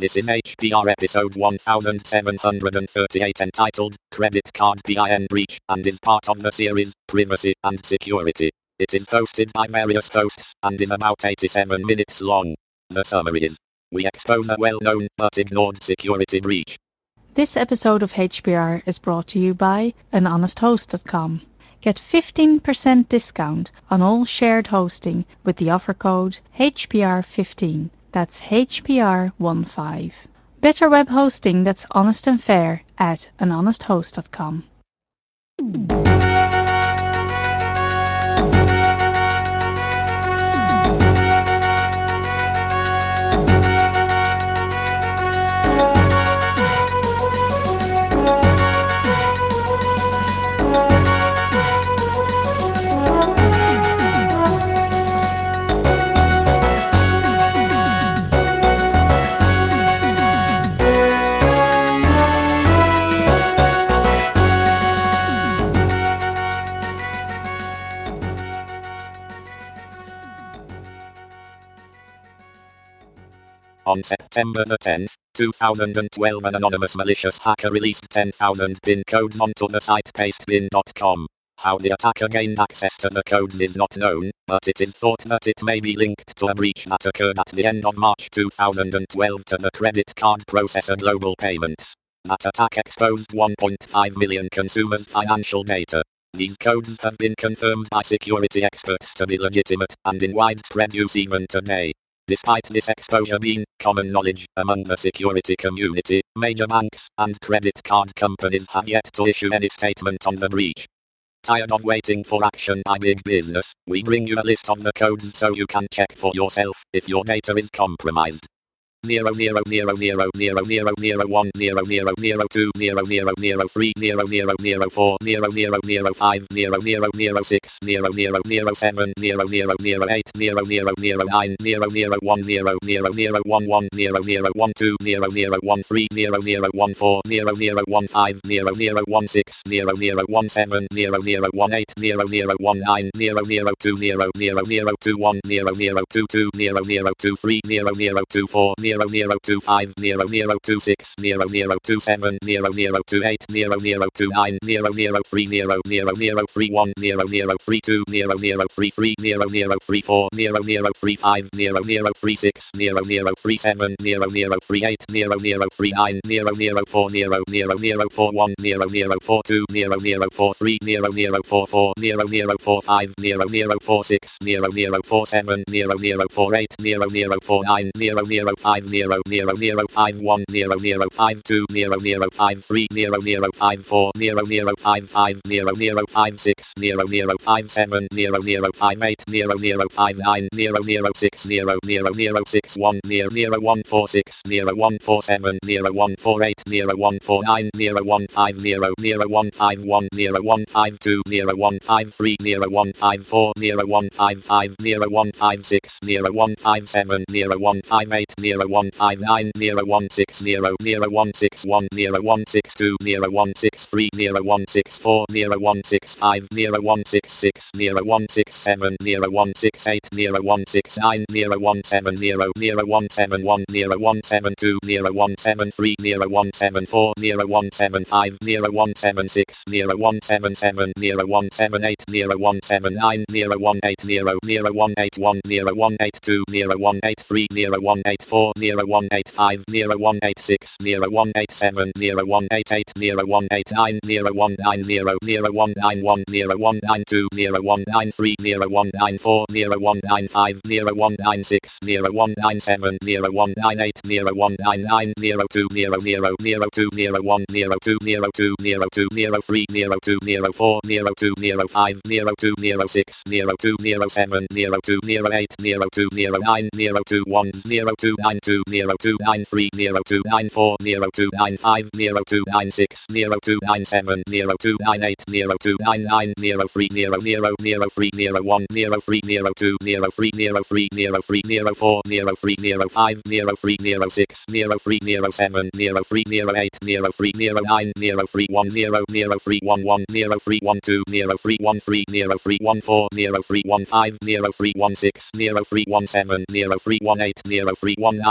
This is HPR episode 1738 entitled Credit Card PIN Breach and is part of the series Privacy and Security. It is hosted by various hosts and is about 87 minutes long. The summary is: we expose a well-known but ignored security breach. This episode of HPR is brought to you by anhonesthost.com. Get 15% discount on all shared hosting with the offer code HPR15. That's HPR15. Better web hosting that's honest and fair at anhonesthost.com. On September the 10th, 2012, an anonymous malicious hacker released 10,000 PIN codes onto the site pastebin.com. How the attacker gained access to the codes is not known, but it is thought that it may be linked to a breach that occurred at the end of March 2012 to the credit card processor Global Payments. That attack exposed 1.5 million consumers' financial data. These codes have been confirmed by security experts to be legitimate and in widespread use even today. Despite this exposure being common knowledge among the security community, major banks and credit card companies have yet to issue any statement on the breach. Tired of waiting for action by big business? We bring you a list of the codes so you can check for yourself if your data is compromised. 0315 0316 0317 0318 0319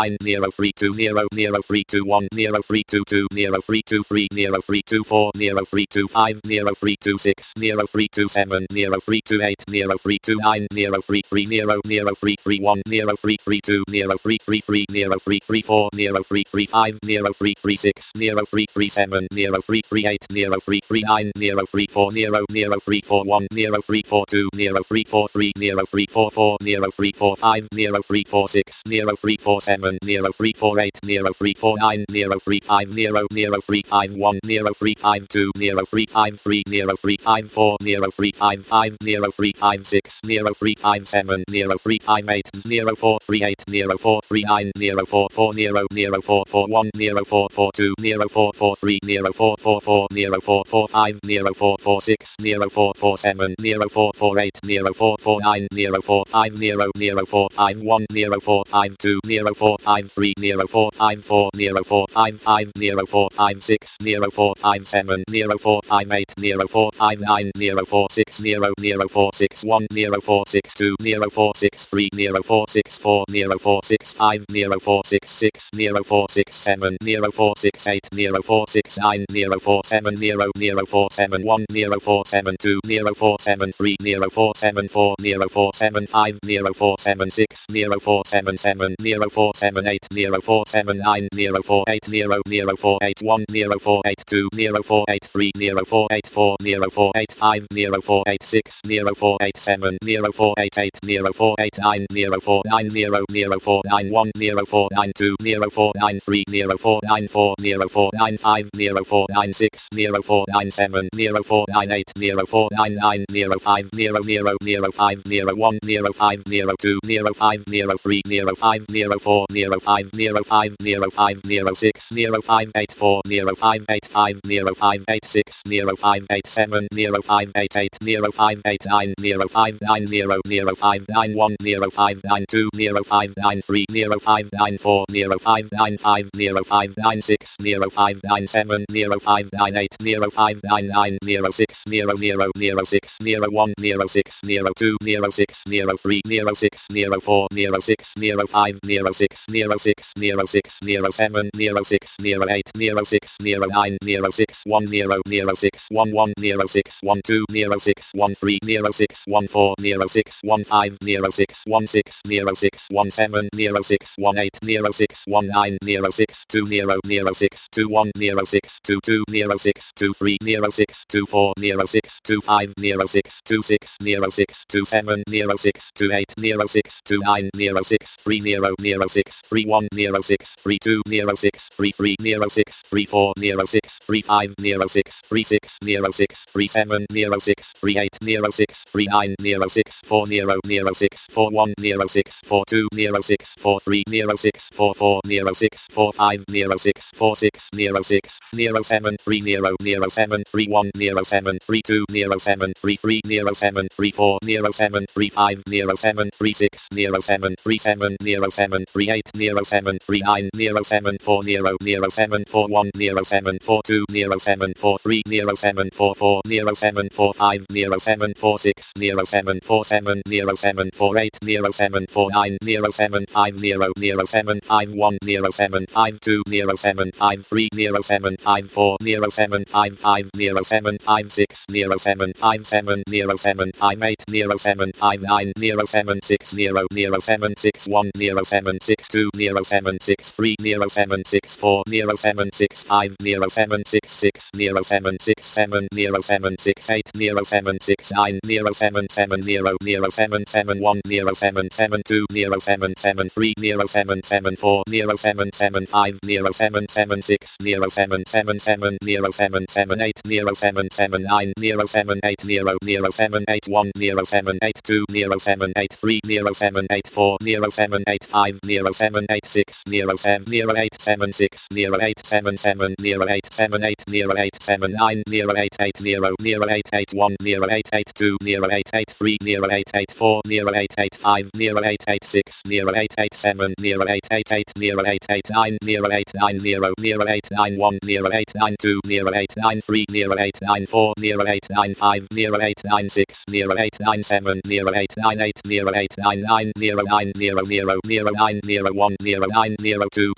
9 0 3 2 0 0 3 2 1 0 3 2 2 0 3 2 3 0 3 2 4 0 3 2 5 0 3 2 6 0 3 2 7 0 3 2 8 0 3 2 9 0 3 3 0 0 3 3 1 0 3 3 2 0 3 3 3 0 3 3 4 0 3 3 5 0 3 3 6 0 3 3 7 0 3 3 8 0 3 3 9 0 3 4 0 0 3 4 1 0 3 4 2 0 3 4 3 0 3 4 4 0 3 4 5 0 3 4 6 0 3 4 7 0 3 4 8 0 3 4 9 0 3 5 0 0 3 5 1 0 3 5 2 0 3 5 3 0 3 5 4 0 3 5 5 0 3 5 6 0 3 5 7 0 3 5 8 0 4 3 8 0 4 3 9 0 4 4 0 0 4 4 1 0 4 4 2 0 4 4 3 0 4 4 4 0 4 4 5 0 4 4 6 0 4 4 7 0 4 4 8 0 4 4 9 0 4 5 0 0 4 5 1 0 4 5 2 0 4 5 3 0 4 5 4 0 4 5 5 0 4 5 6 0 4 5 7 0 4 5 8 0 4 5 9 0 4 6 0 0 4 6 1 0 4 6 2 0 4 6 3 0 4 6 4 0 4 6 5 0 4 6 6 0 4 6 7 0 4 6 8 0 4 6 9 0 4 7 0 0 4 7 1 0 4 7 2 0 4 7 3 0 4 7 4 0 4 7 5 0 4 7 6 0 4 7 7 0 4 7 8 0 4 7 9 0 4 8 0 0 4 8 1 0 4 8 2 0 4 8 3 0 4 8 4 0 4 8 5 0 4 8 6 0 4 8 7 0 4 8 8 0 4 8 9 0 4 9 0 0 4 9 1 0 4 9 2 0 4 9 3 0 4 9 4 0 4 9 5 0 4 9 6 0 4 9 7 0 4 9 8 0 4 9 9 0 5 0 0 0 5 0 1 0 5 0 2 0 5 0 3 0 5 0 4 0 5 0 5 0 5 0 6 0 5 8 4 0 5 8 5 0 5 8 6 0 5 8 7 0 5 8 8 0 5 8 9 0 5 9 0 0 5 9 1 0 5 9 2 0 5 9 3 0 5 9 4 0 5 9 5 0 5 9 6 0 5 9 7 0 5 9 8 0 5 9 9 0 6 0 0 0 6 0 1 0 6 0 2 0 6 0 3 0 6 0 4 0 6 0 5 0 6 0 6 0 6 0 7 0 6 0 8 0 6 0 9 0 6 1 0 0 6 1 1 0 6 1 2 0 6 1 3 0 6 1 4 0 6 1 5 0 6 1 6 0 6 1 7 0 6 1 8 0 6 1 9 0 6 2 0 0 6 2 1 0 6 2 2 0 6 2 3 0 6 2 4 0 6 2 5 0 6 2 6 0 6 2 7 0 6 2 8 0 6 2 9 0 6 3 0 0 6 3 1 0 6 3 2 0 6 3 3 0 6 3 4 0 6 3 5 0 6 3 6 0 6 3 7 0 6 3 8 0 6 3 9 0 6 4 0 0 6 4 1 0 6 4 2 0 6 4 3 0 6 4 4 0 6 4 5 0 6 4 6 0 6 0 7 3 0 0 7 3 1 0 7 3 2 0 7 3 3 0 7 3 4 0 7 3 5 0 7 3 6 0 7 3 7 0 7 3 8 0 7 3 9 0 7 4 0 0 7 4 1 0 7 4 2 0 7 4 3 0 7 4 4 0 7 4 5 0 7 4 6 0 7 4 7 0 7 4 8 0 7 4 9 0 7 5 0 0 7 5 1 0 7 5 2 0 7 5 3 0 7 5 4 0 7 5 5 0 7 5 6 0 7 5 7 0 7 5 8 0 7 5 9 0 7 6 0 0 7 6 1 0 7 6 2 0 7 6 3 0 7 6 4 0 7 6 5 0 7 6 6 0 7 6 7 0 7 6 8 0 7 6 9 0 7 7 0 0 7 7 1 0 7 7 2 0 7 7 3 0 7 7 4 0 7 7 5 0 7 7 6 0 7 7 7 0 7 7 8 0 7 7 9 0 7 8 0 0 7 8 1 0 7 8 2 0 7 8 3 0 7 8 4 0 7 8 5 0 7 8 6 0 7 0 8 7 6 0 8 7 7 0 8 7 8 0 8 7 9 0 8 8 0 0 8 8 1 0 8 8 2 0 8 8 3 0 8 8 4 0 8 8 5 0 8 8 6 0 8 8 7 0 8 8 8 0 8 8 9 0 8 9 0 0 8 9 1 0 8 9 2 0 8 9 3 0 8 9 4 0 8 9 5 0 8 9 6 0 8 9 7 0 8 9 8 0 8 9 9 0 9 0 0 0 9 0 090109020903090304090050906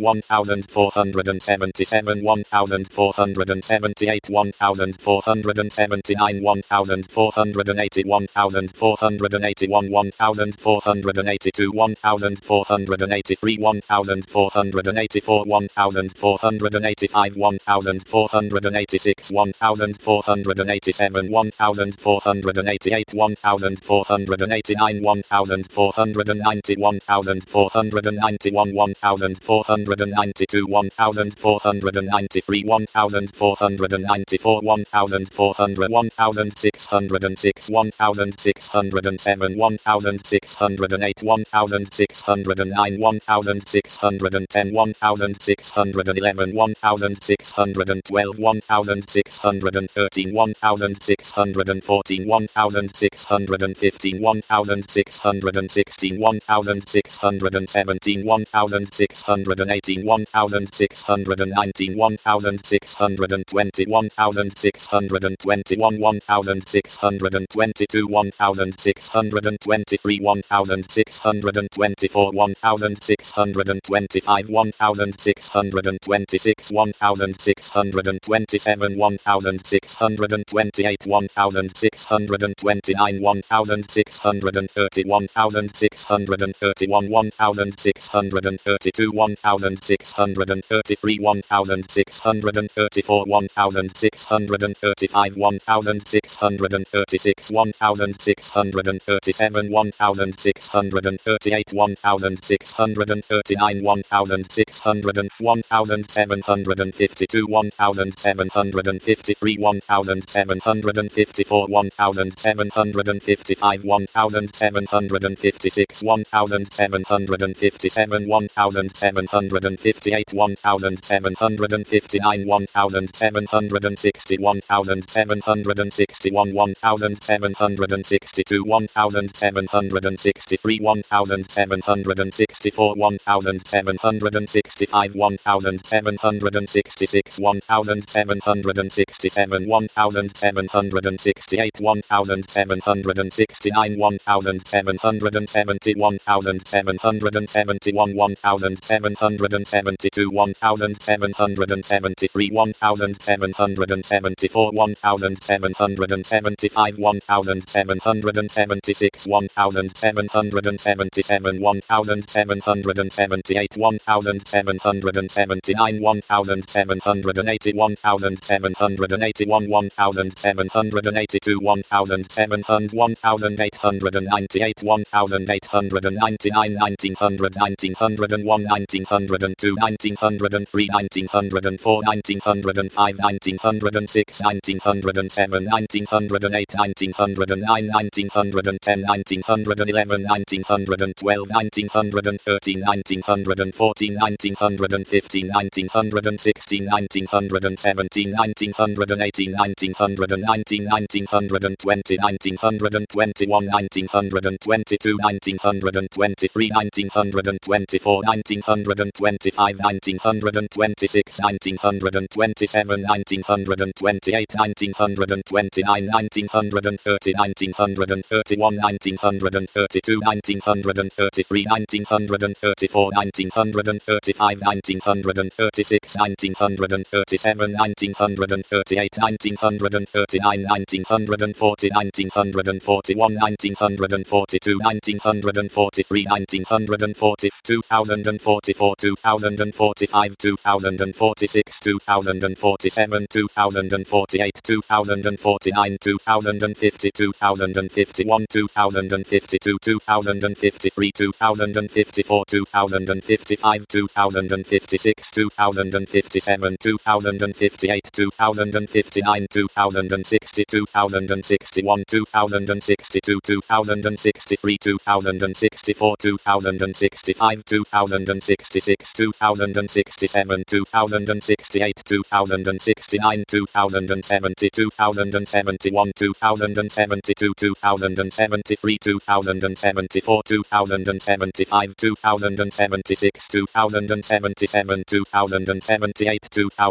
1477 1479 1480 1481 1482 1483 1484 1485 1486 1487 1488 1489 1490 1491 1492 1493 1494 1400 1606 1607 1608 1609 1610 1611 1612 1613 1614 1615 1616 1617 1618 1619 1620 1621 1622 1623 1624 1625 1626 1627 1628 1629 1630 1631 1632 1633 1634 1635 1636 1637 1638 1639 1752 1753 1754 1755 1756 1757 1758 1759 1760 1761 1762 1763 1764 1765 1766 1767 1768 1769 1770 1771 1772 1773 1774 1775 1776 1777 1778 1779 1780 1781 1782 1898 1899 1900 1901 1902 1903 1904 1905 1906 1907 1908 1909 1910 1911 1912 1913 1914 1915 1916 1917 1918 1919 1920 1921 1922 1923 1924 1925 1926 1927 1928 1929 1930 1931 1932 1933 1934 1935 1936 1937 1938 1939 1940 1941 1942 1943 1940 2044 2045 2046 2047 2048 2049 2050 2051 2052 2053 2054 2055 2056 2057 2058 2059 2060 2061 2062 2063 2064 2065 2066 2067 2068 2069 2070 2071 2072 2073 2074 2075 2076 2077 2078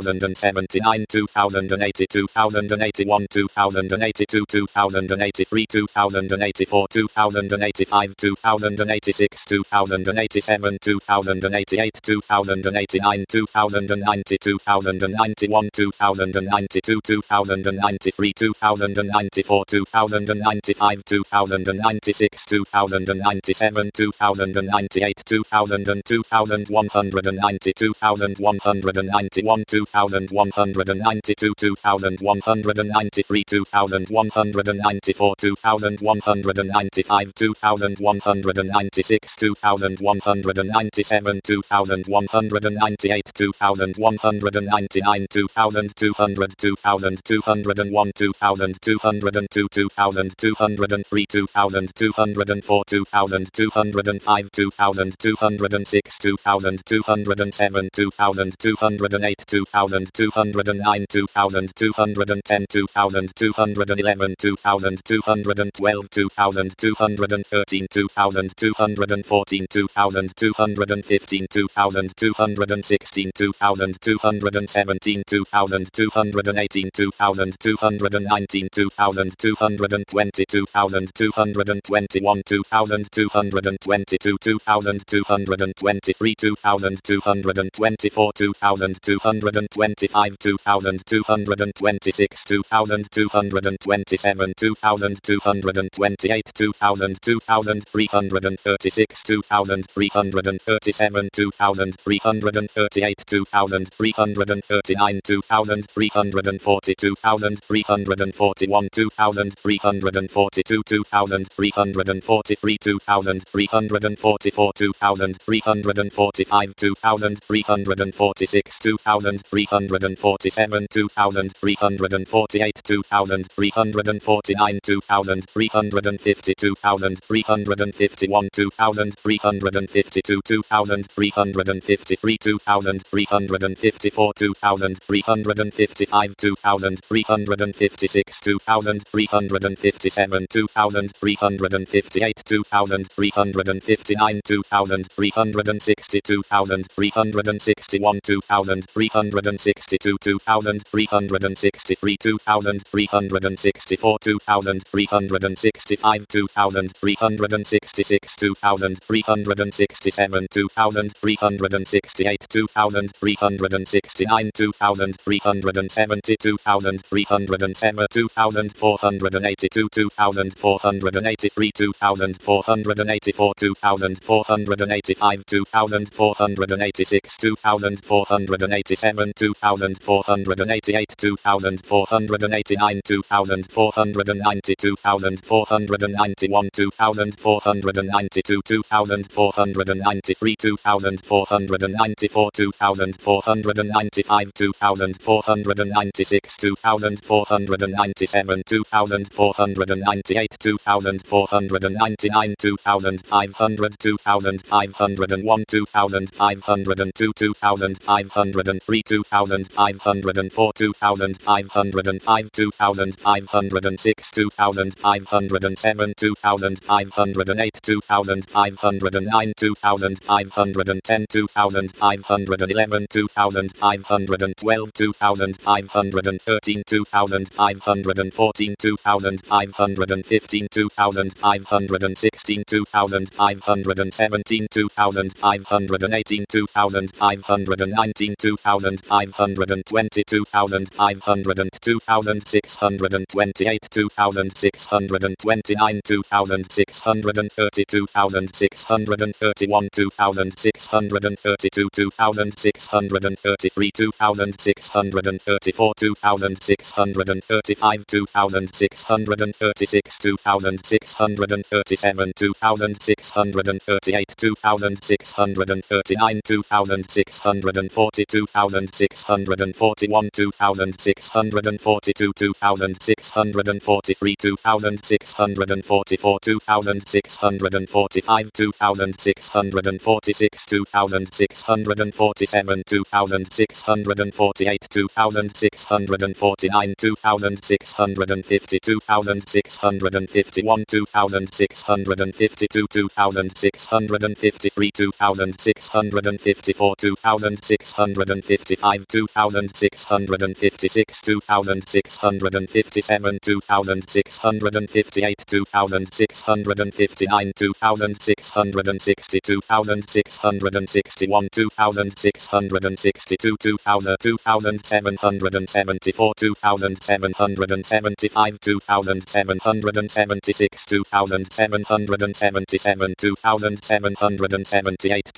2079 2080 2081 2082 2083 2084 2085 2086 2087 2088 2089 2090 2091 2092 2093 2093, 2094, 2095, 2096, 2097, 2098, 2000, 2190, 2191, 2192, 2193, 2194, 2195, 2196, 2197, 2198, 2199, 2200, 2201, 2202, 2203, 2204, 2205, 2206, 2207, 2208, 2209, 2210, 2211, 2212, 2213, 2214, 2215, 2216, 2217, 2218, 2219, 2220, 2221, 2222, 2223, 2224, 2225, 2226, 2227, 2228, 2336, 2337, 2338, 2339, 2340, 2341, 2342, 2343, 2344, 2345, 2346, 2347, 2348, 2349, 2350, 2351, 2352, 2353, 2354, 2355, 2356, 2357, 2358, 2359, 2360, 2361, 2362, 2363, 2364, 2365, 2366, 2367, 2368, 2369, 2370, 2307, 2482, 2483, 2484, 2485, 2486, 2487, 2488, 2489, 2490, 2491, 2492, 2493, 2494, 2495, 2496, 2497, 2498, 2499, 2500, 2501, 2502, 2503, 2504, 2505, 2506, 2507, 2508, 2509, 2510, 2511, 2512, 2513, 2514, 2515, 2516, 2517, 2518, 2519, 2520, 2500, 2628, 2629, 2630, 2631, 2632, 2633, 2634, 2635, 2636, 2637, 2638, 2639, 2640, 2641, 2642, 2643, 2644, 2645, 2646, 2647, 2648, 2649, 2650, 2651, 2652, 2653, 2654, 2655, 2656, 2657, 2658, 2659, 2660, 2661, 2662, 2774, 2775, 2776, 2777, 2778,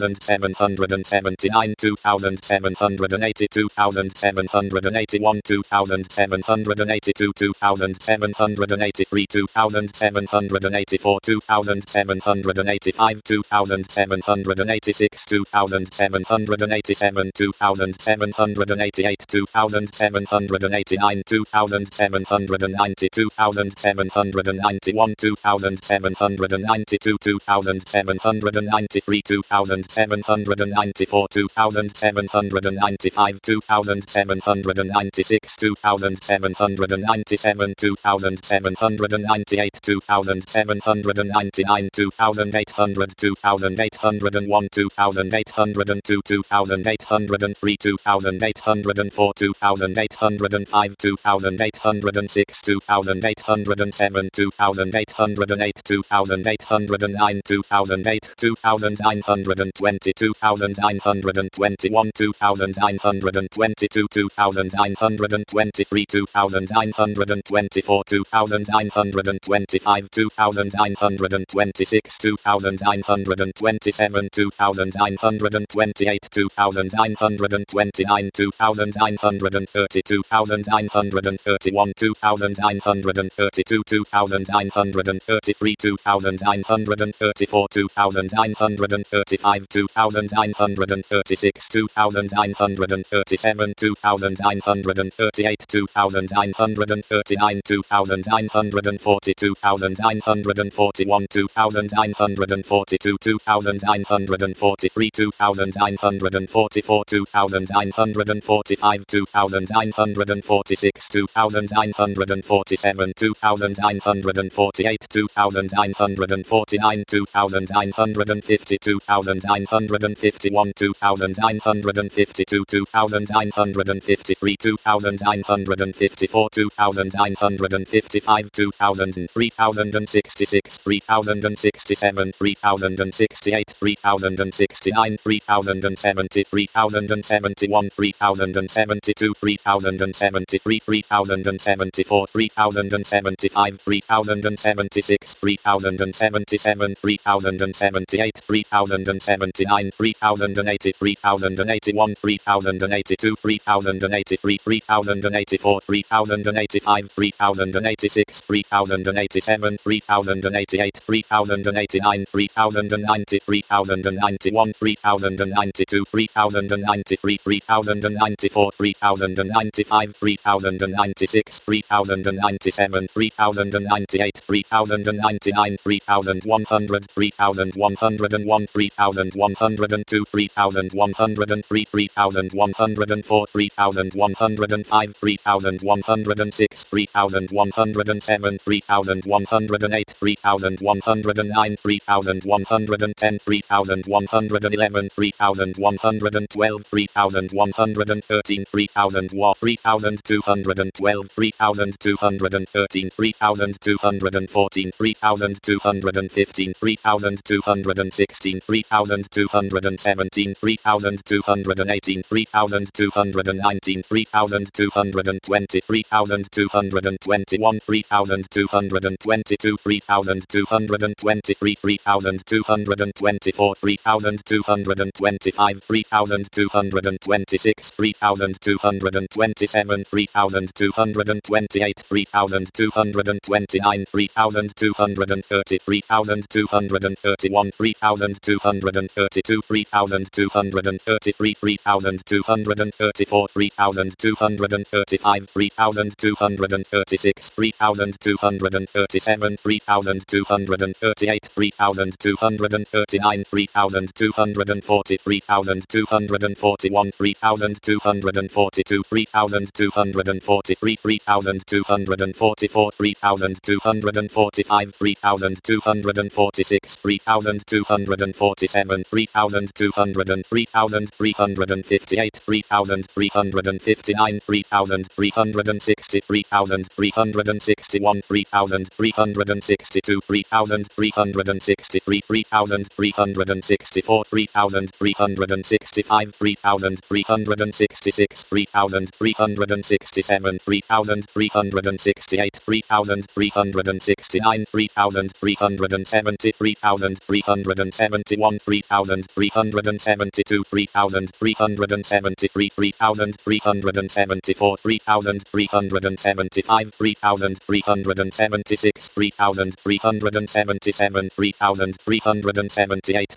2779, 2780, 2781, 2782, 2783, 2784, 2785, 2786, 2787, 2788, 2789, 2790, 2791, 2792, 2793, 2794, 2795, 2796, 2797, 2798, 2799, 2800, 2801, 2802, 2803, 2804, 2805, 2806, 2807, 2808, 2809, 2008, 2920, 2921, 2922, 2923, 2924, 2925, 2926, 2927, 2928, 2929, 2930, 2931, 2932, 2933, 2934, 2935, 2936, 2937, 2938, 2939, 2940, 2941, 2942, 2943, 2944, 2945, 2946, 2947, 2948, 2949, 2950, 2951, 2952, 2953, 2954, 2955, 2000, 3066, 3067, 3068, 3069, 3070, 3071, 3072, 3073, 3074, 3075, 3076, 3077, 3078, 3079, 3080, 3081, 3082, 3083, 3084, 3085, 3086, 3087, 3088, 3089, 3090, 3091, 3092, 3093, 3094, 3095, 3096, 3097, 3098, 3099, 3100, 3101, 3102, 3103, 3104, 3105, 3106, 3107, 3108, 3109, 3110, 3111, 3112, 3113, 3212, 3213, 3214, 3215, 3216, 3217, 3218, 3219, 3220, 3221, 3222, 3223, 3224, 3225, 3226, 3227, 3228, 3229, 3230, 3231, 3232, 3233, 3234, 3235, 3236, 3237, 3238, 3239, 3240, 3241, 3242, 3243, 3244, 3245, 3246, 3247, 3200, 3358, 3359, 3360, 3361, 3362, 3363, 3364, 3365, 3366, 3367, 3067, 3368, 3369, 3370, 3371, 3372, 3373, 3374, 3375, 3376, 3377, 3378,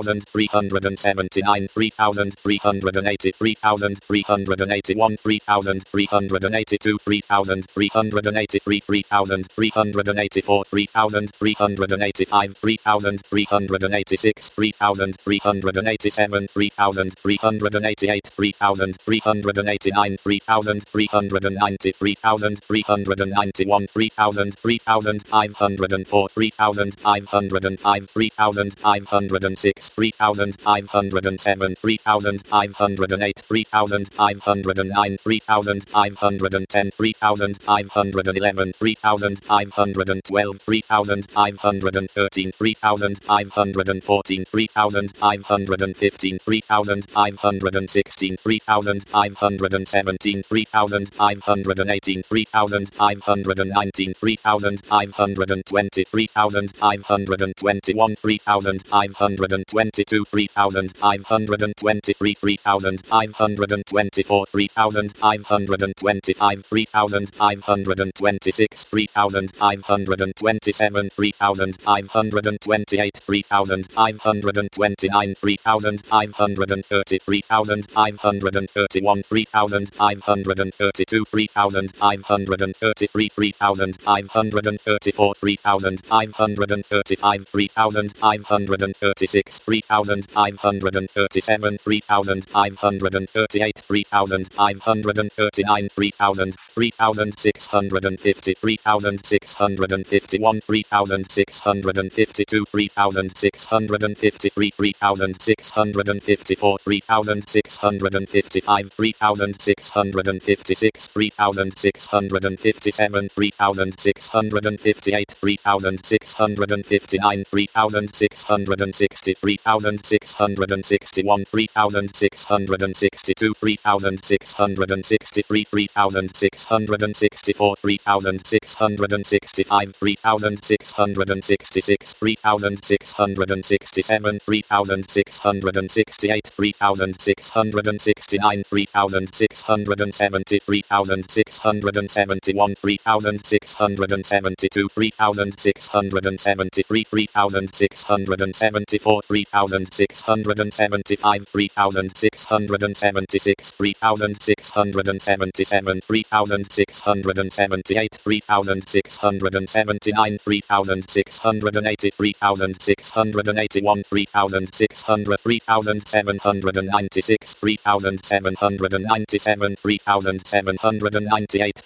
3379, 3380, 3381, 3382, 3383, 3384, 3385, 3386, 3387, 3388, 3389, 3390, 3391, 3504, 3505, 3506, 3507, 3508, 3509, 3510, 3511, 3512, 3513, 3514, 3515, 3516, 3517, 3518, 3519, 3520, 3521, 3522, 3523, 3524, 3525, 3526, 3527, 3528, 3529, 3530, 3531, 3532, 3533, 3534, 3535, 3536, 3537, 3538, 3539, 3650, 3651, 3652, 3653, 3654, 3655, 3656, 3657, 3658, 3659, 3660, 3661, 3662, 3663, 3664, 3665, 3666, 3667, 3668, 3669, 3670, 3671, 3672, 3673, 3674, 3675, 3676, 3677, 3678, 3679, 3680, 3681, 3600, 3796, 3797, 3798,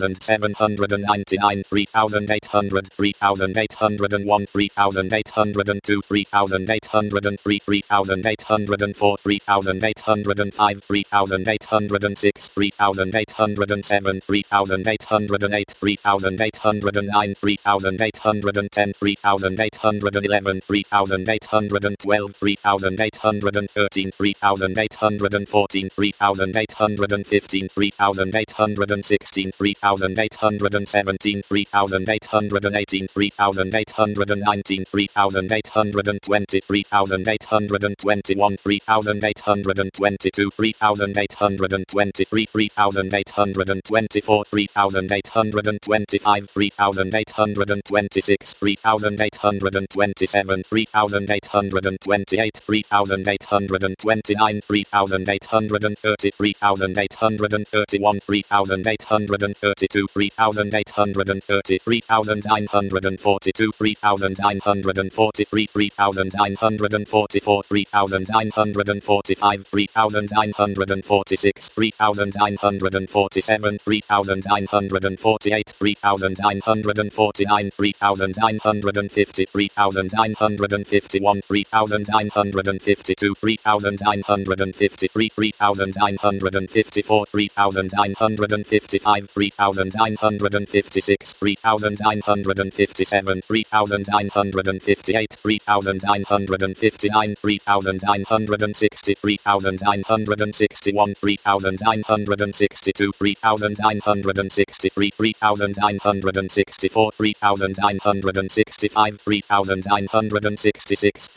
3799, 3800, 3801, 3802, 3803, 3804, 3805, 3806, 3807, 3808, 3809, 3810, 3811, 3812, 3813, 3814, 3815, 3816, 3817, 3818, 3819, 3820, 3821, 3822, 3823, 3824, 3825, 3826, 3827, 3828, 3829, 3830, 3831, 3832, 3830, 3942, 3943, 3944, 3945, 3946, 3947, 3948, 3949, 3950, 3951, 3952, 3953, 3954, 3955, 3956, 3957, 3958, 3959, 3960, 3961, 3962, 3962, 3963, 3964, 3965, 3966,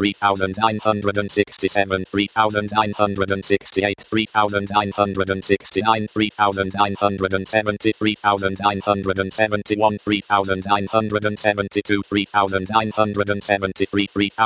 3967, 3968, 3969, 3970, 3971, 3972, 3973,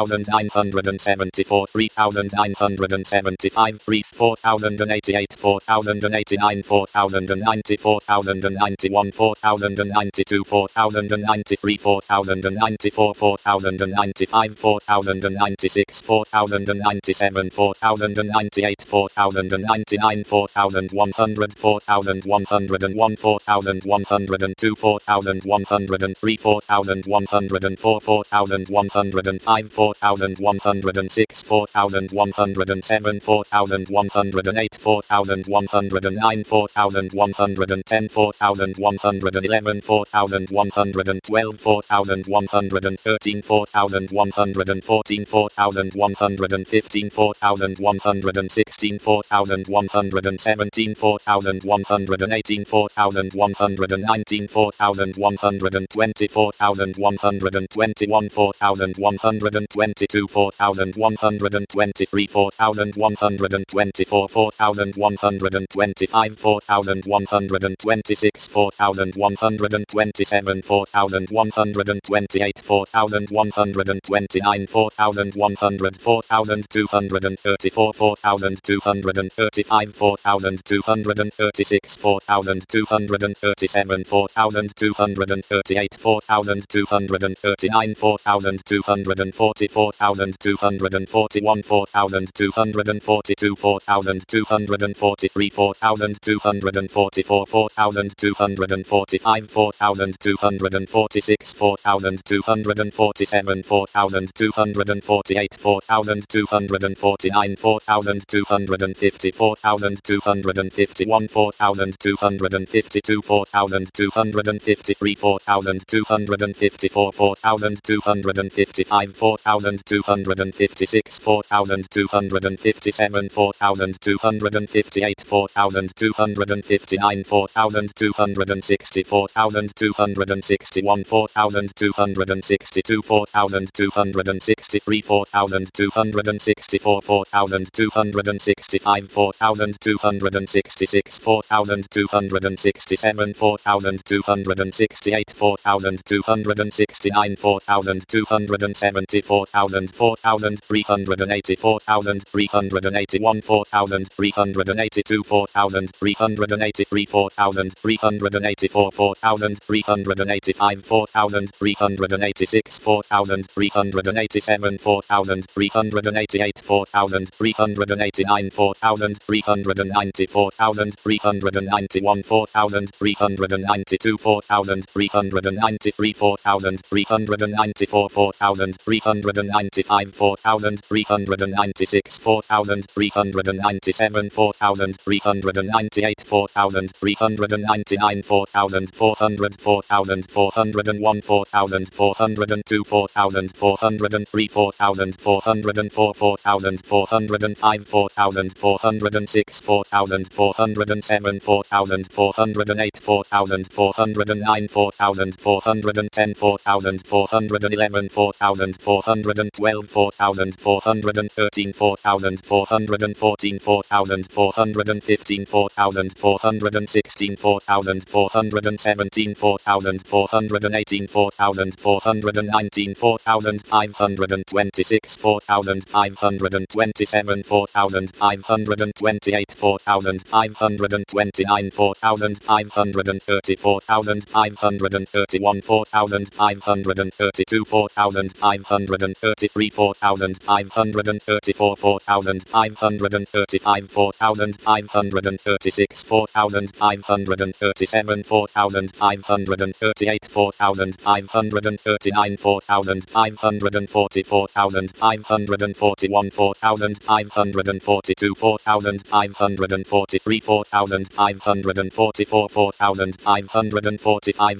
3974, 3975, 4088, 4089, 4090, 4091, 4092, 4093, 4094, 4095, 4096, 4097, 4098, 4099, 4100, 4101, 4102, 4103, 4104, 4105, 4106, 4107, 4108, 4109, 4110, 4111, 4112, 4113, 4114, 4115, 4116, 4117, 4118, 4119, 4120, 4121, 4122, 4123, 4124, 4125, 4126, 4127, 4128, 4129, 4100, 4234, 4235, 4236, 4237, 4238, 4239, 4240, 4241, 4242, 4243, 4244, 4245, 4246, 4247, 4248, 4249, 4250, 4251, 4252, 4253, 4254, 4255, 4256, 4257, 4258, 4259, 4260, 4261, 4262, 4263, 4264, 4265, 4266, 4267, 4268, 4269, 4270, 4380, 4381, 4382, 4383, 4384, 4385, 4386, 4387, 4388, 4389, 4390, 4391, 4392, 4393, 4394, 4395, 4396, 4397, 4398, 4399, 4400, 4401, 4402, 4403, 4404, 4405, 4406, 4407, 4408, 4409, 4410, 4411, 4412, 4413, 4414, 4415, 4416, 4417, 4418, 4419, 4526, 4527, 4528, 4529, 4530, 4531, 4532, 4533, 4534, 4535, 4536, 4537, 4538, 4539, 4540, 4541, 4542, 4543, 4544, 4545,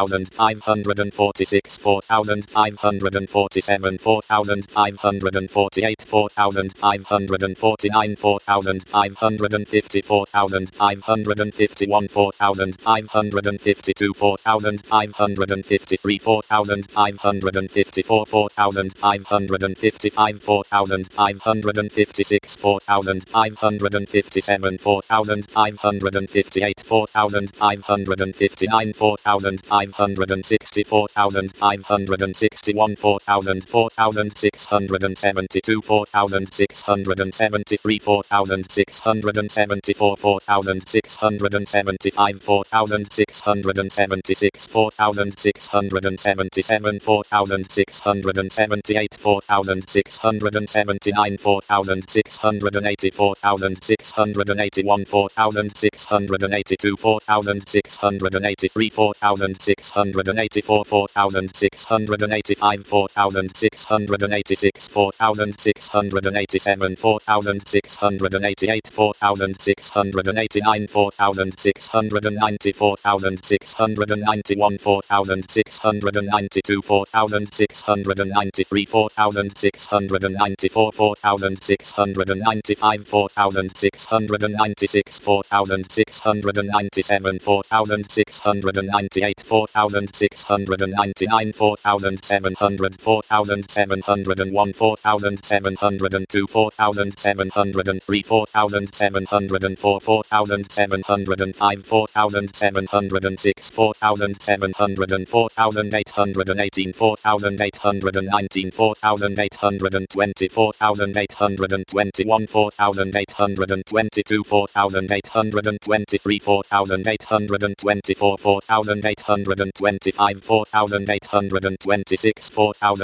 4546, 4547, 4548, 4549, 4550, 4551, 4552, 4553, 4554, 4555, 4556, 4557, 4558, 4559, 4560, 4561, 4672, 4673, 4674, 4675, 4676, 4677, 4678, 4679, 4680, 4681, 4682, 4683, 4684, 4685, 4686, 4687, 4688, 4689, 4690, 4691, 4692, 4693, 4694, 4695, 4696, 4697, 4698, 4699, 4700, 4701, 4702, 4703, 4704, 4705, 4706, 4700, 4818, 4819, 4820, 4821, 4822, 4823, 4824, 4825, 4826,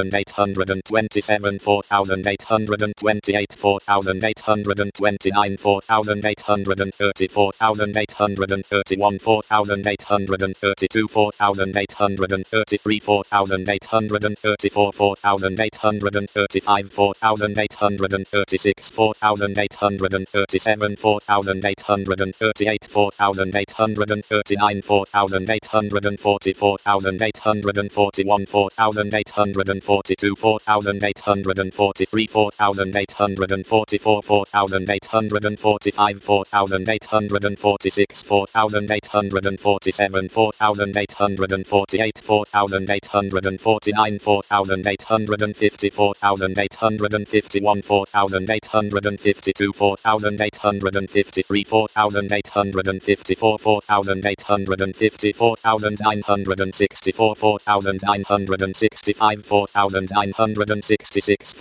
4827, 4828, 4829, 4830, 4831, 4832, 4833, 4834, 4835, 4836, 4837, 4838, 4839, 4840, 4841, 4842, 4843, 4844, 4845, 4846, 4847, 4848, 4849, 4850, 4851, 4852, 4853, 4854, 4850, 4964, 4965, 4966,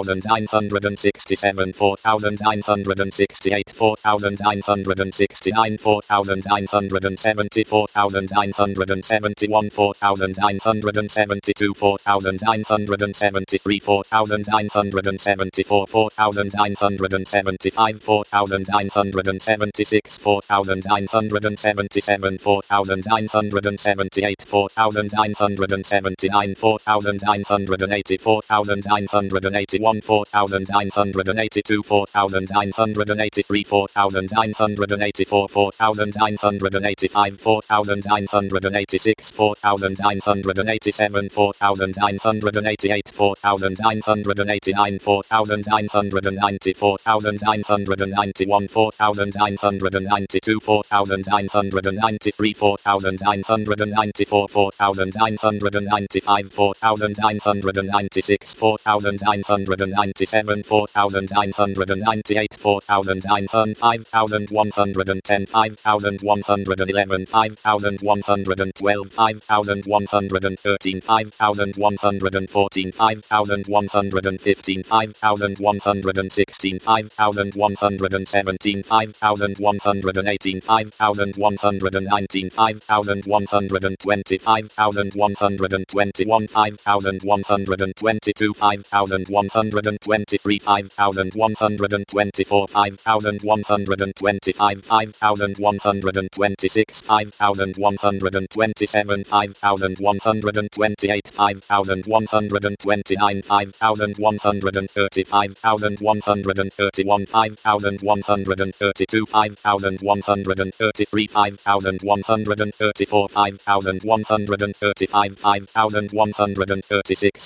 4967, 4968, 4969, 4970, 4971, 4972, 4973, 4974, 4975, 4976, 4977, 4978, 4979, 4980, 4981, 4982, 4983, 4984, 4985, 4986, 4987, 4988, 4989, 4990, 4991, 4992, 4993, 4994, 4995, 4996, 4997, 4998, 4905, 5110, 5111, 5112, 5113, 5114, 5115, 5116, 5117, 5118, 5119, 5120, 5121, 5122, 5123, 5124, 5125, 5126, 5127, 5128, 5129, 5130, 5131, 5132, 5133, 5134, 5135, 5136,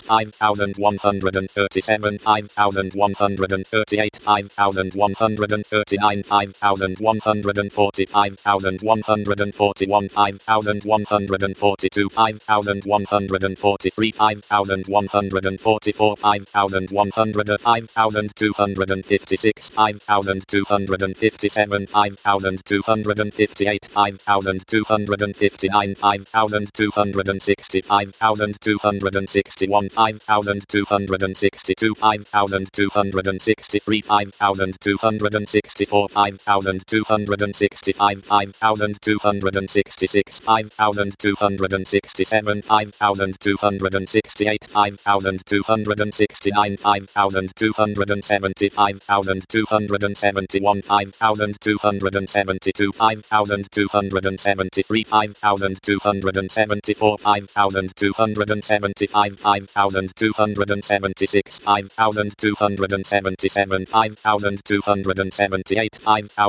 5137, 5138, 5139, 5140, 5141, 5142, 5143, 5144, 5100, 5256, 5257, 5258, 5259, 5260, 5261, 5262, 5263, 5264, 5265, 5266, 5267, 5268, 5269, 5270, 5271, 5272, 5273, 5274, 5275, 5276, 5277, 5278,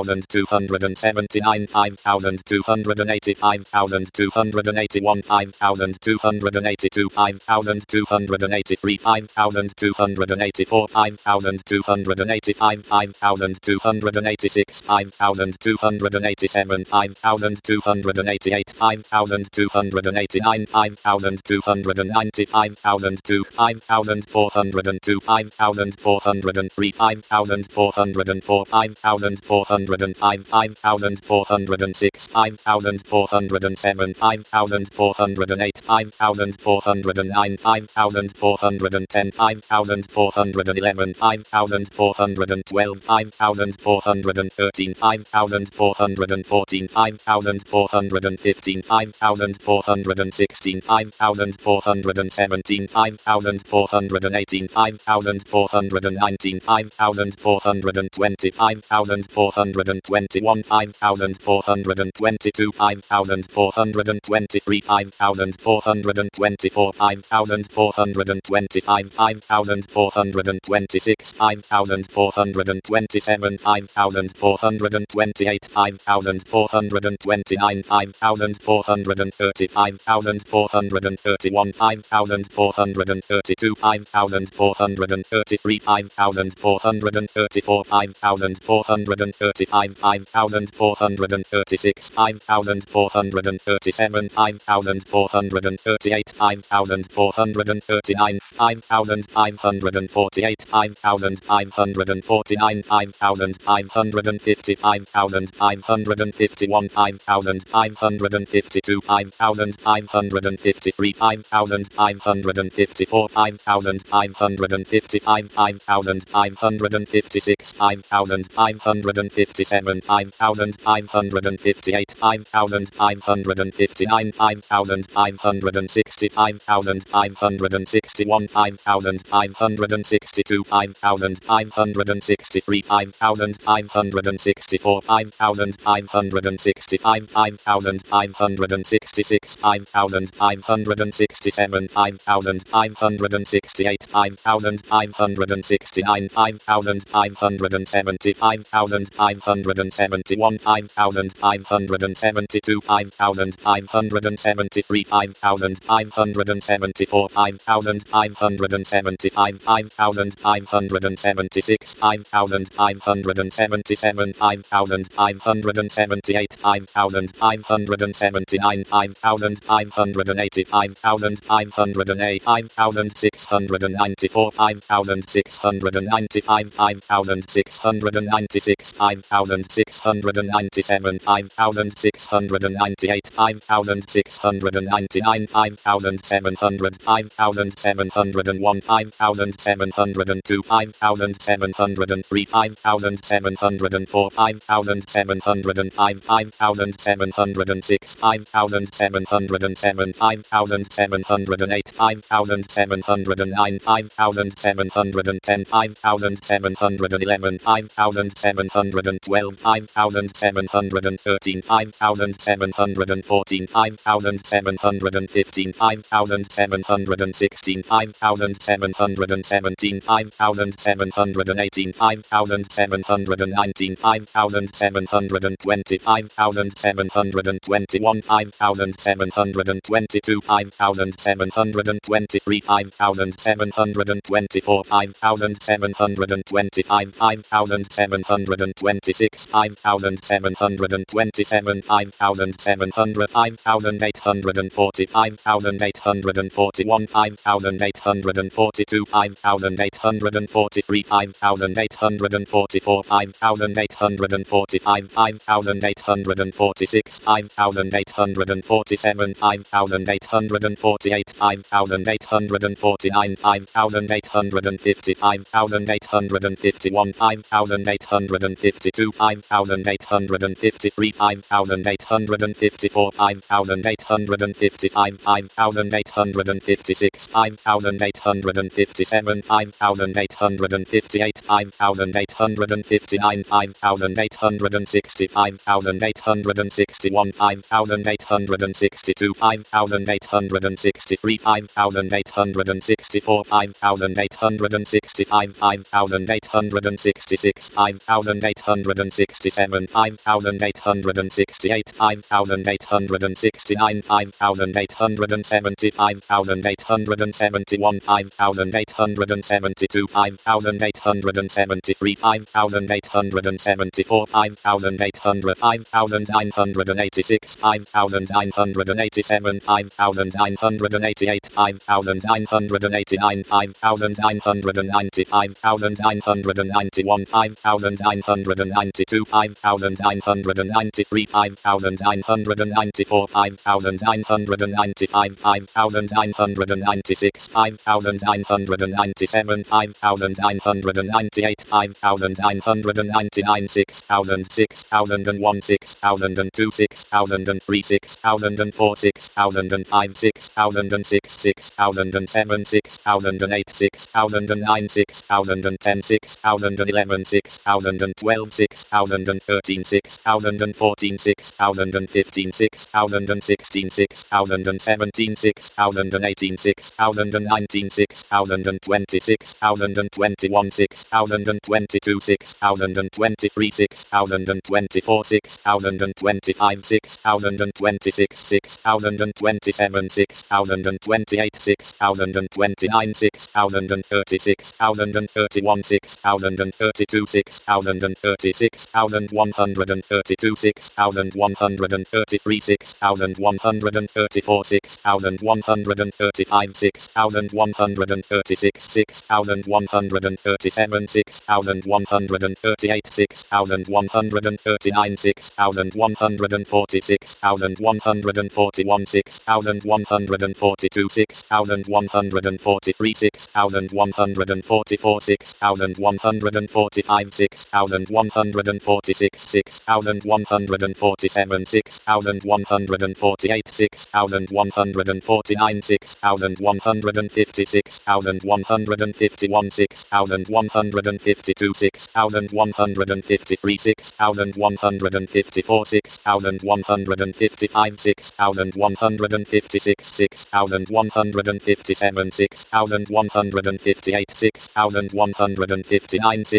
5279, 5280, 5281, 5282, 5283, 5284, 5285, 5286, 5287, 5288, 5289, 5290, 5002, 5402, 5403, 5404, 5405, 5406, 5407, 5408, 5409, 5410, 5411, 5412, 5413, 5414, 5415, 5416, 5417, 5418, 5419, 5420, 5421, 5422, 5423, 5424, 5425, 5426, 5427, 5428, 5429, 5430, 5431, 5432, 5433, 5434, 5435, 5436, 5437, 5438, 5439, 5548, 5549, 5550, 5551, 5552, 5553, 5554, 5555, 5556, 5557, 5558, 5559, 5560, 5561, 5562, 5563, 5564, 5565, 5566, 5567, 5568, 5569, 5570, 5571, 5572, 5573, 5574, 5575, 5576, 5577, 5578, 5579, 5580, 5508, 5694, 5695, 5696, 5697, 5698, 5699, 5700, 5701, 5702, 5703, 5704, 5705, 5706, 5707, 5708, 5709, 5710, 5711, 5712, 5713, 5714, 5715, 5716, 5717, 5718, 5719, 5720, 5721, 5722, 5723, 5724, 5725, 5726, 6 5727 5700 5840 5841 5842 5843 5844 5845 5846 5847 5848 5849 5850 5851 5852 5853 5854 5855 5856 5857 5858 5859 5860 5861 5862 5863 5864 5865 5866 5867 5868 5869 5870 5871 5872 5873 5874 5800 5986 5987 5988 5989 5990 5991 5992 5993 5994 5995 5996 5997 5998 5999 6000 6001 6002 6003 6004 6005 6006 6007 6008 6009 6010 6011 6012 6013 6014 6015 6016 6017 6018 6019 6020 6021 6022 6023 6024 6025 6026 6027 6028 6029 6030 6031 6032 6036 6132 6133 6134 6135 6136 6137 6138 6139 6146 6141 6142 6143 6144 6145 6146 6147 6148 6149 6150 6151 6152 6153 6154 6155 6156 6157 6158 6159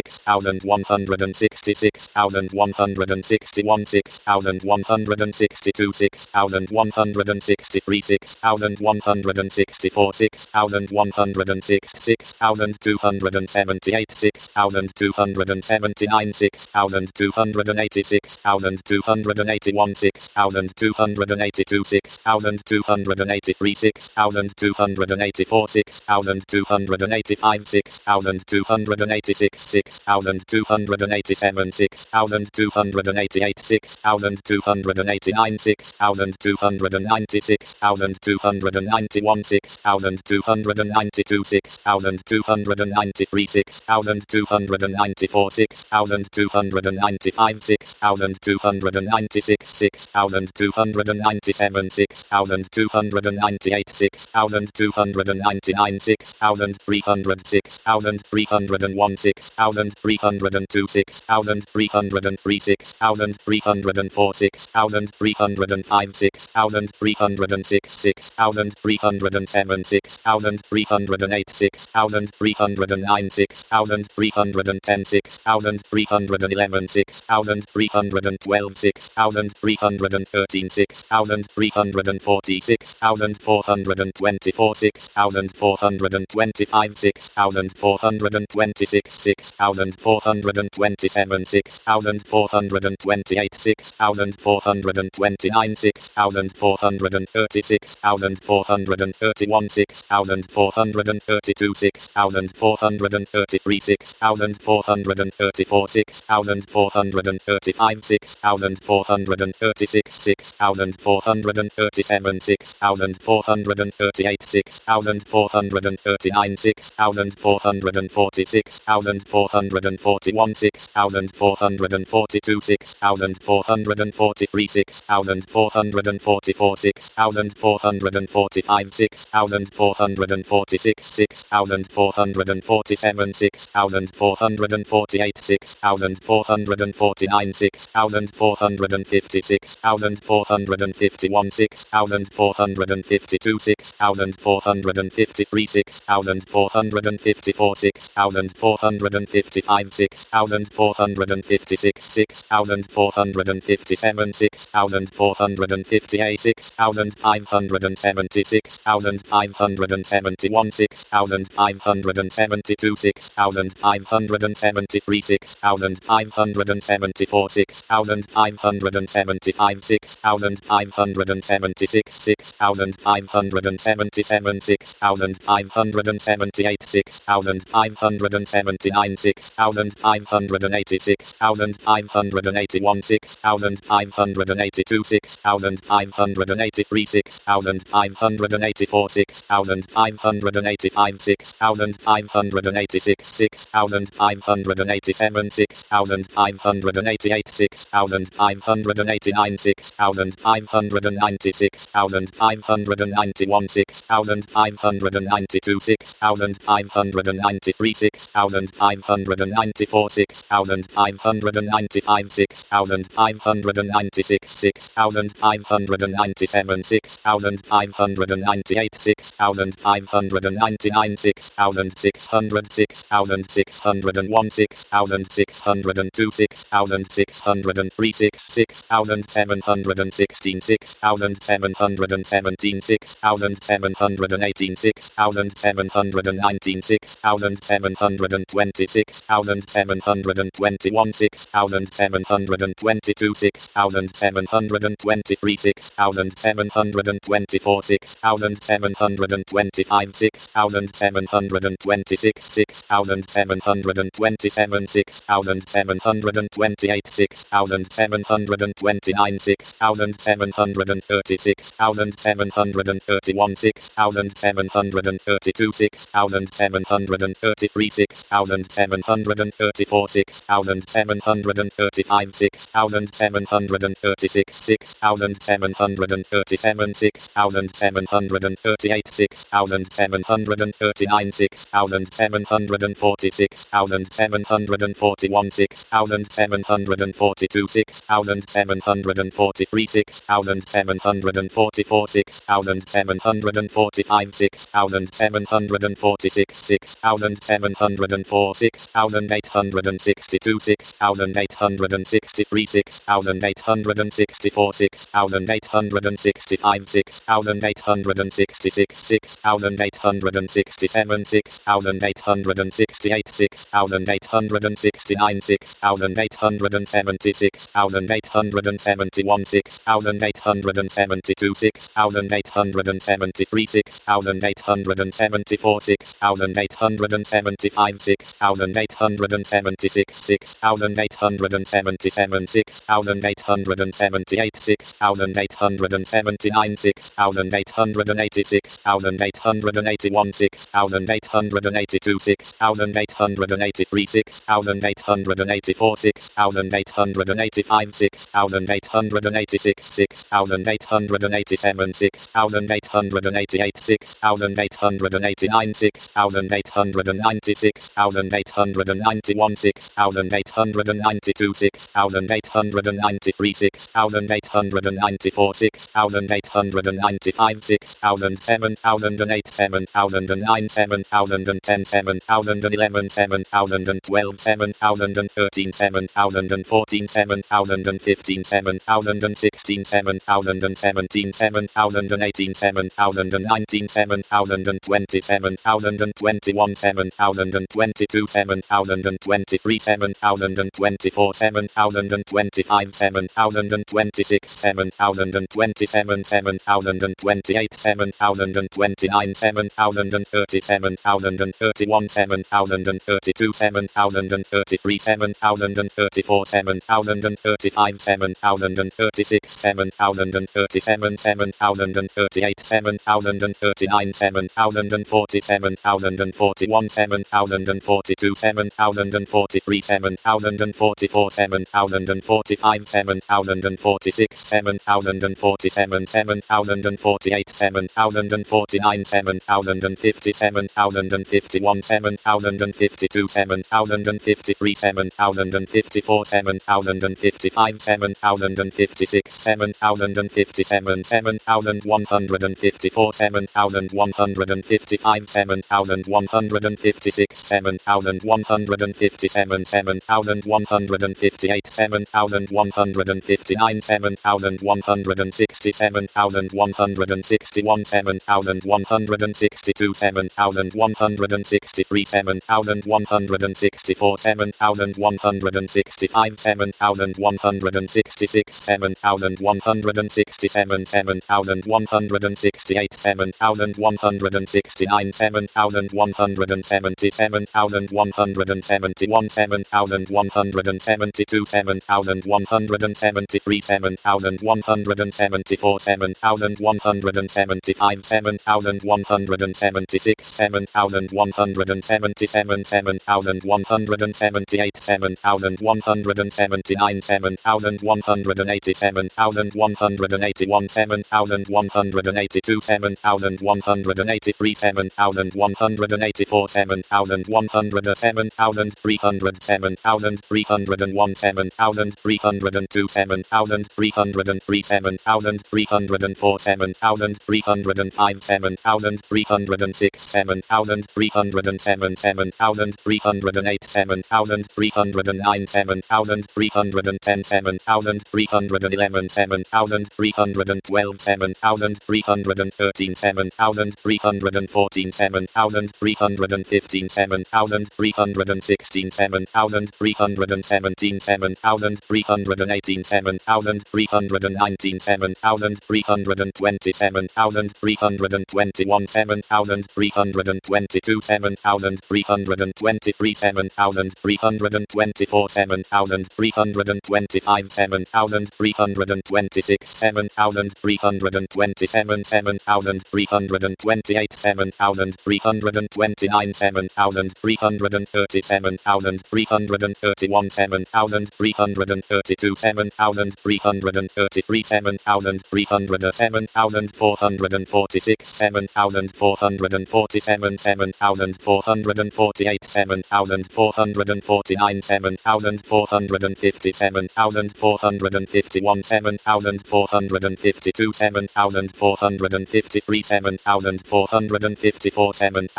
6166 6161 6162 6163 6164 6106 6278 6279 6286 6281 6282 6283 6284 6285 6286 6287 6288 6289 6296 6291 6292 6293 6294 6295 6296 6297 6298 6299 6300 6301 6302 6303 6304 6305 6306 6307 6308 6309 6310 6311 6312 6313 6340 6424 6425 6426 6427 6,428, 6,429, 6,430, 6,431, 6,432, 6,433, 6,434, 6,435, 6,436, 6,437, 6,438, 6,439, 6,440, 6,441, 6,442, 6,443, 6,444, 6,445, 6,446, 6,447, 6,448, 6,449, 6,450, 6,451, 6,452, 6,453, 6,454, 6,455, 6,456, 6,457, 6,458, 6,576, 6,571, 6,572, 6,573, 6,574, 6,575, 6,576, 6,577, 6,578, 6,579, 6,586, 6,581, 6,582, 6,583, 6,584, 6,585, 6,586, 6,587, 6,588, 6,589, 6,596, 6,591, 6,592, 6,593, 6,594, 6,595, 6,596, 6,597, 6,598, 6,599, 6,600, 6,601, 6,602, 6,603, 6,716, 6,717, 6,718, 6,719, 6,720, 6,721, 6,722, 6,723, 6,724, 6,725, 6,726, 6,727, 6,728, 6,729, 6,730, 6,731, 6,732, 6,733, 6,734, 6,735, 6,736, 6,737, 6,738, 6,739, 6,740, 6,741, 6,742, 6,743, 6,744, 6,745, 6,746, 6,704, 6,862, 6,863, 6,864, 6,865, 6,866, 6,867, 6,868, 6,869, 6,876, 6,871, 6,872, 6,873, 6,874, 6,875, 6,876, 6,877, 6,878, 6,879, 6,886, 6,881, 6,882, 6,883, 6,884, 6,885, 6,886, 6,887, 6,888, 6,889, 6,890, 6,891, 6,892, 6,893, 6,894, 6,895, 6,007, 7,008, 7,009, 7,010, 7,011, 7,012, 7,013, 7,014, 7,015, 7,016, 7,017, 7,018, 7,019, 7,020, 7,021, 7,022, 7,023, 7,024, 7024, 7025, 7026, 7027, 7028, 7029, 7030, 7031, 7032, 7033, 7034, 7035, 7036, 7037, 7038, 7039, 7040, 7041, 7042, 7043, 7044, 7045, 7046, 7047, 7048, 7049, 7050, 7051, 7052, 7053, 7054, 7055, 7056, 7057, 7154, 7155, 7156, 7157, 7158, 7159, 7160, 7161, 7162, 7163, 7164, 7165, 7166, 7167, 7168, 7169, 7170, 7171, 7172, 7173, 7174, 7175, 7176, 7177, 7178, 7179, 7180, 7181, 7182, 7183, 7184, 7100, 7300, 7301, 7302, 7303, 7304, 7305, 7306, 7307, 7308, 7309, 7310, 7311, 7312, 7313, 7314, 7315, 7316, 7317, 7318, 7319, 7320, 7321, 7322, 7323, 7324, 7325, 7326, 7327, 7328, 7329, 7330, 7331, 7332, 7333, 7300, 7446, 7447, 7448, 7449, 7450, 7451, 7452, 7453, 7454,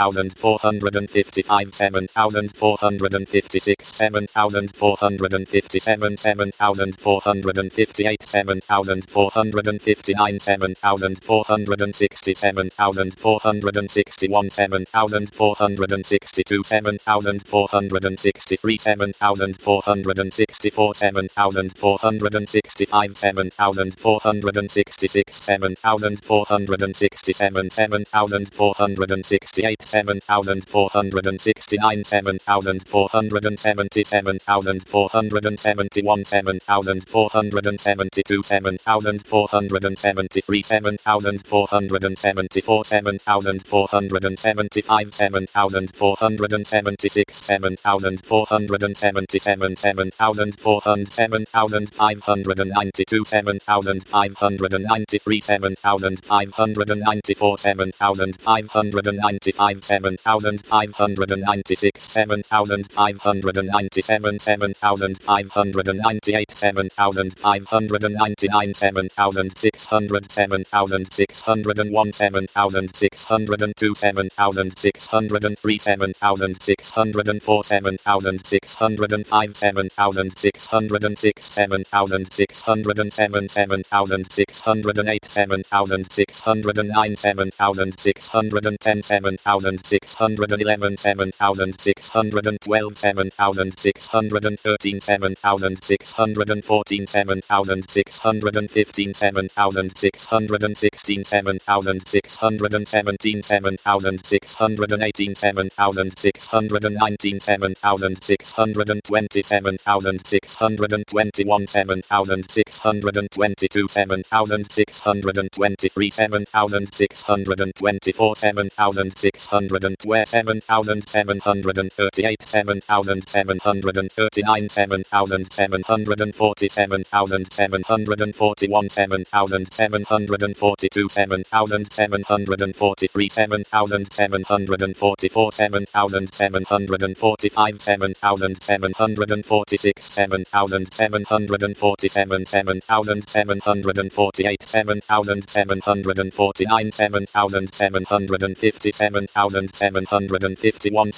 7455, 7456, 7457, 7458, 7459, 7460, 7461, 7462, 7463, 7464, 7465, 7466, 7467, 7468, 7469, 7470, 7471, 7472, 7473, 7474, 7475, 7476, 7477, 7592, 7593, 7594, 7595, 7596, 7597, 7598, 7599, 7600, 7601, 7602, 7603, 7604, 7605, 7606, 7607, 7608, 7609, 7610, 7611, 7612, 7613, 613, 7614, 7615, 7616, 7617, 7618, 7619, 7620, 7621, 7622, 7623, 7624, 7612, 7738, 7739, 7740, 7741, 7742, 7743, 7744, 7745, 7746, 7747, 7748, 7749, 7750, 7751,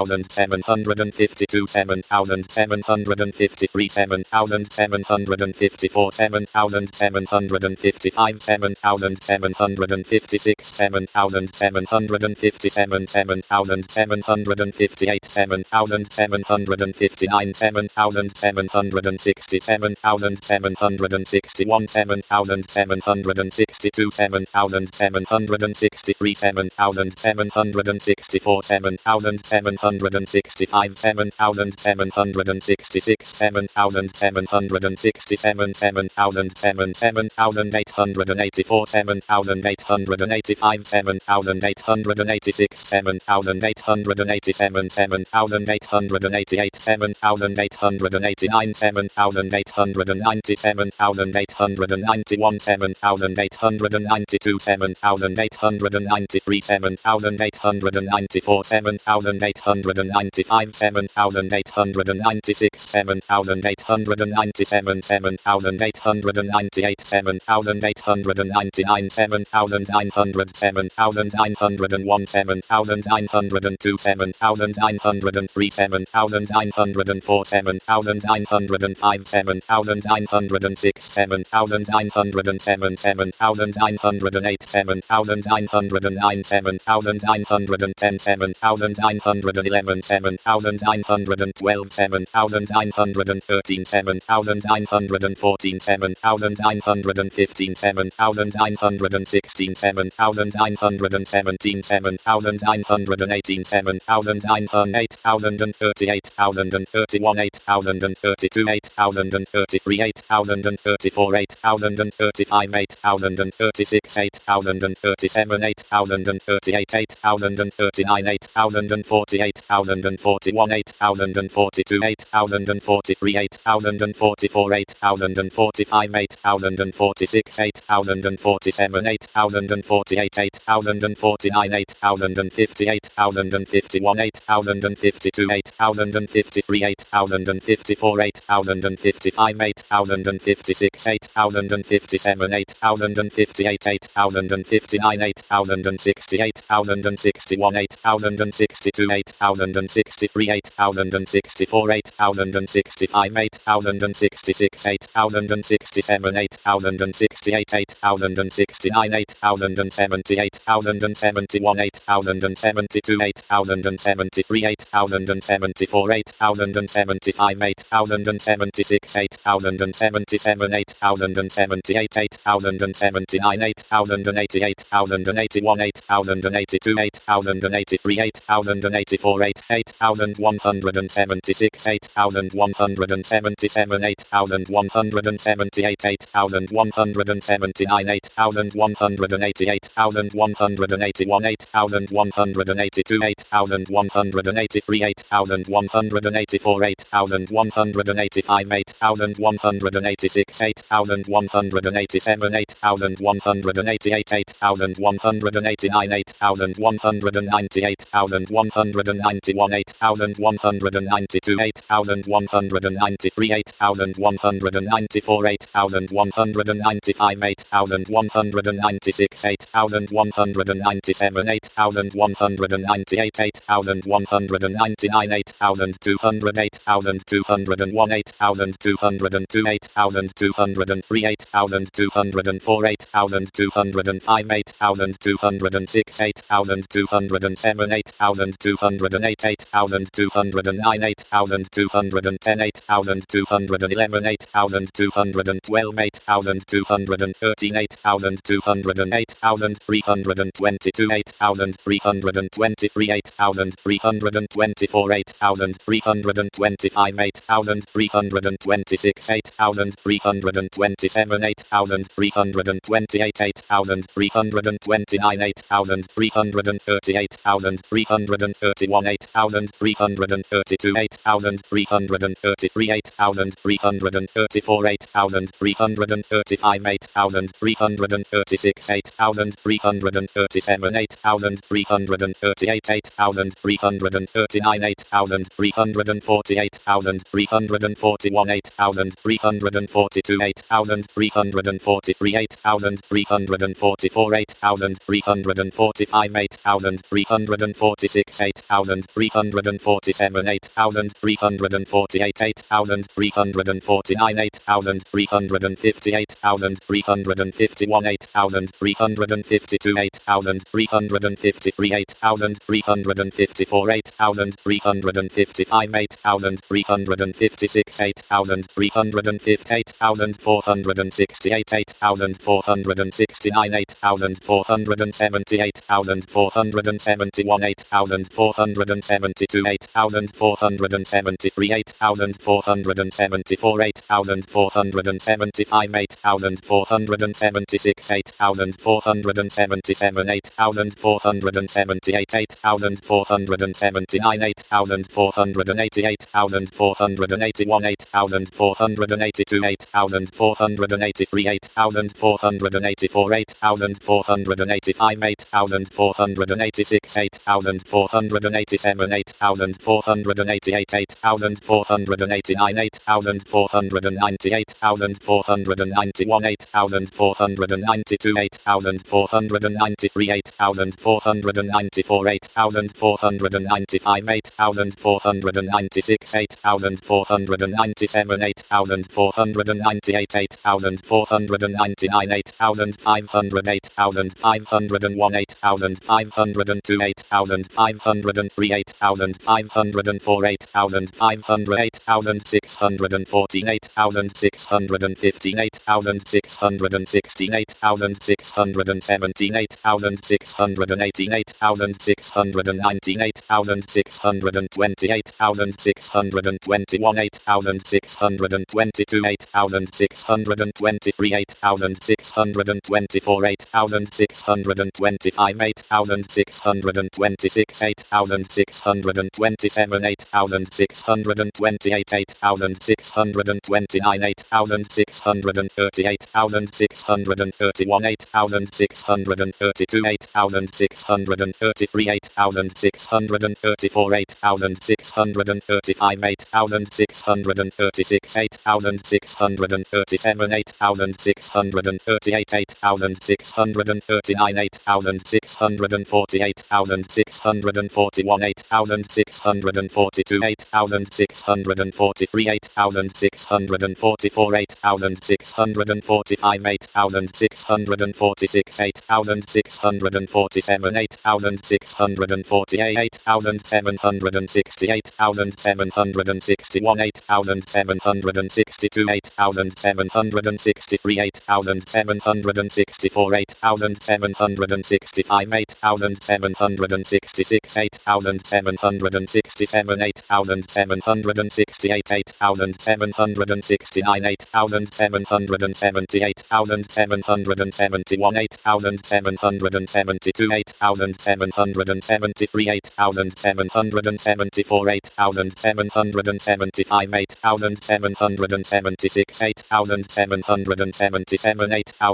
7752, 7753, 7754, 7755, 7756, 7757, 7758, 7759, 7760, 7761, 7762, 7763, 7764, 7765, 7766, 7767, 7884, 7885, 7886, 7887, 7888, 7889, 7890, 7891, 7892, 7893, 7894, 7895, 7896, 7897, 7898, 7899, 7900, 7901, 7902, 7903, 7904, 7905, 7906, 7907, 7908, 7909, 7910, 7911, 7912, 7913, 7914, 7915, 7916, 7917, 7918, 8038, 8031, 8032, 8033, 8034, 8035, 8036, 8037, 8038, 8039, 8048, 8041, 8042, 8043, 8044, 8045, 8046, 8047, 8048, 8049, 8050, 8051, 8052, 8053, 8054, 8055, 8056, 8057, 8058, 8059, 8060, 8061, 8062, 8063, 8064, 8065, 8066, 8067, 8068, 8069, 8070, 8071, 8072, 8073, 8074, 8075, 8076, 8077, 8078, 8079, 8088, 8081, 8082, 8083, 8084, 8176, 8177, 8178, 8179, 8188, 8181, 8182, 8183, 8184, 8185, 8186, 8187, 8188, 8189, 8198, 8191, 8192, 8193, 8194, 8195, 8196, 8197, 8198, 8199, 8200, 8201, 8202, 8203, 8204, 8205, 8206, 8207, 8208, 8208, 8209, 8210, 8211, 8212, 8213, 8208, 8322, 8323, 8324, 8325, 8326, 8327, 8328, 8329, 8338, 8331, 8332, 8333, 8334, 8335, 8336, 8337, 8338, 8339, 8348, 8341, 8342, 8343, 8344, 8345, 8346, 8347, 8348, 8349, 8358, 8351, 8352, 8353, 8354, 8355, 8356, 8358, 8468, 8469, 8478, 8471, 8472, 8473, 8474, 8475, 8476, 8477, 8478, 8479, 8488, 8481, 8482, 8483, 8484, 8485, 8486, 8487, 8488, 8489, 8498, 8491, 8492, 8493, 8494, 8495, 8496, 8497, 8498, 8499, 8508, 8501, 8502, 8503, 8504, 8508, 8614, 8615, 8616, 8617, 8618, 8619, 8628, 8621, 8622, 8623, 8624, 8625, 8626, 8627, 8628, 8629, 8638, 8631, 8632, 8633, 8634, 8635, 8636, 8637, 8638, 8639, 8648, 8641, 8642, 8643, 8644, 8645, 8646, 8647, 8648, 8768, 8761, 8762, 8763, 8764, 8765, 8766, 8767, 8768, 8769, 8778, 8771, 8772, 8773, 8774, 8775, 8776, 8777,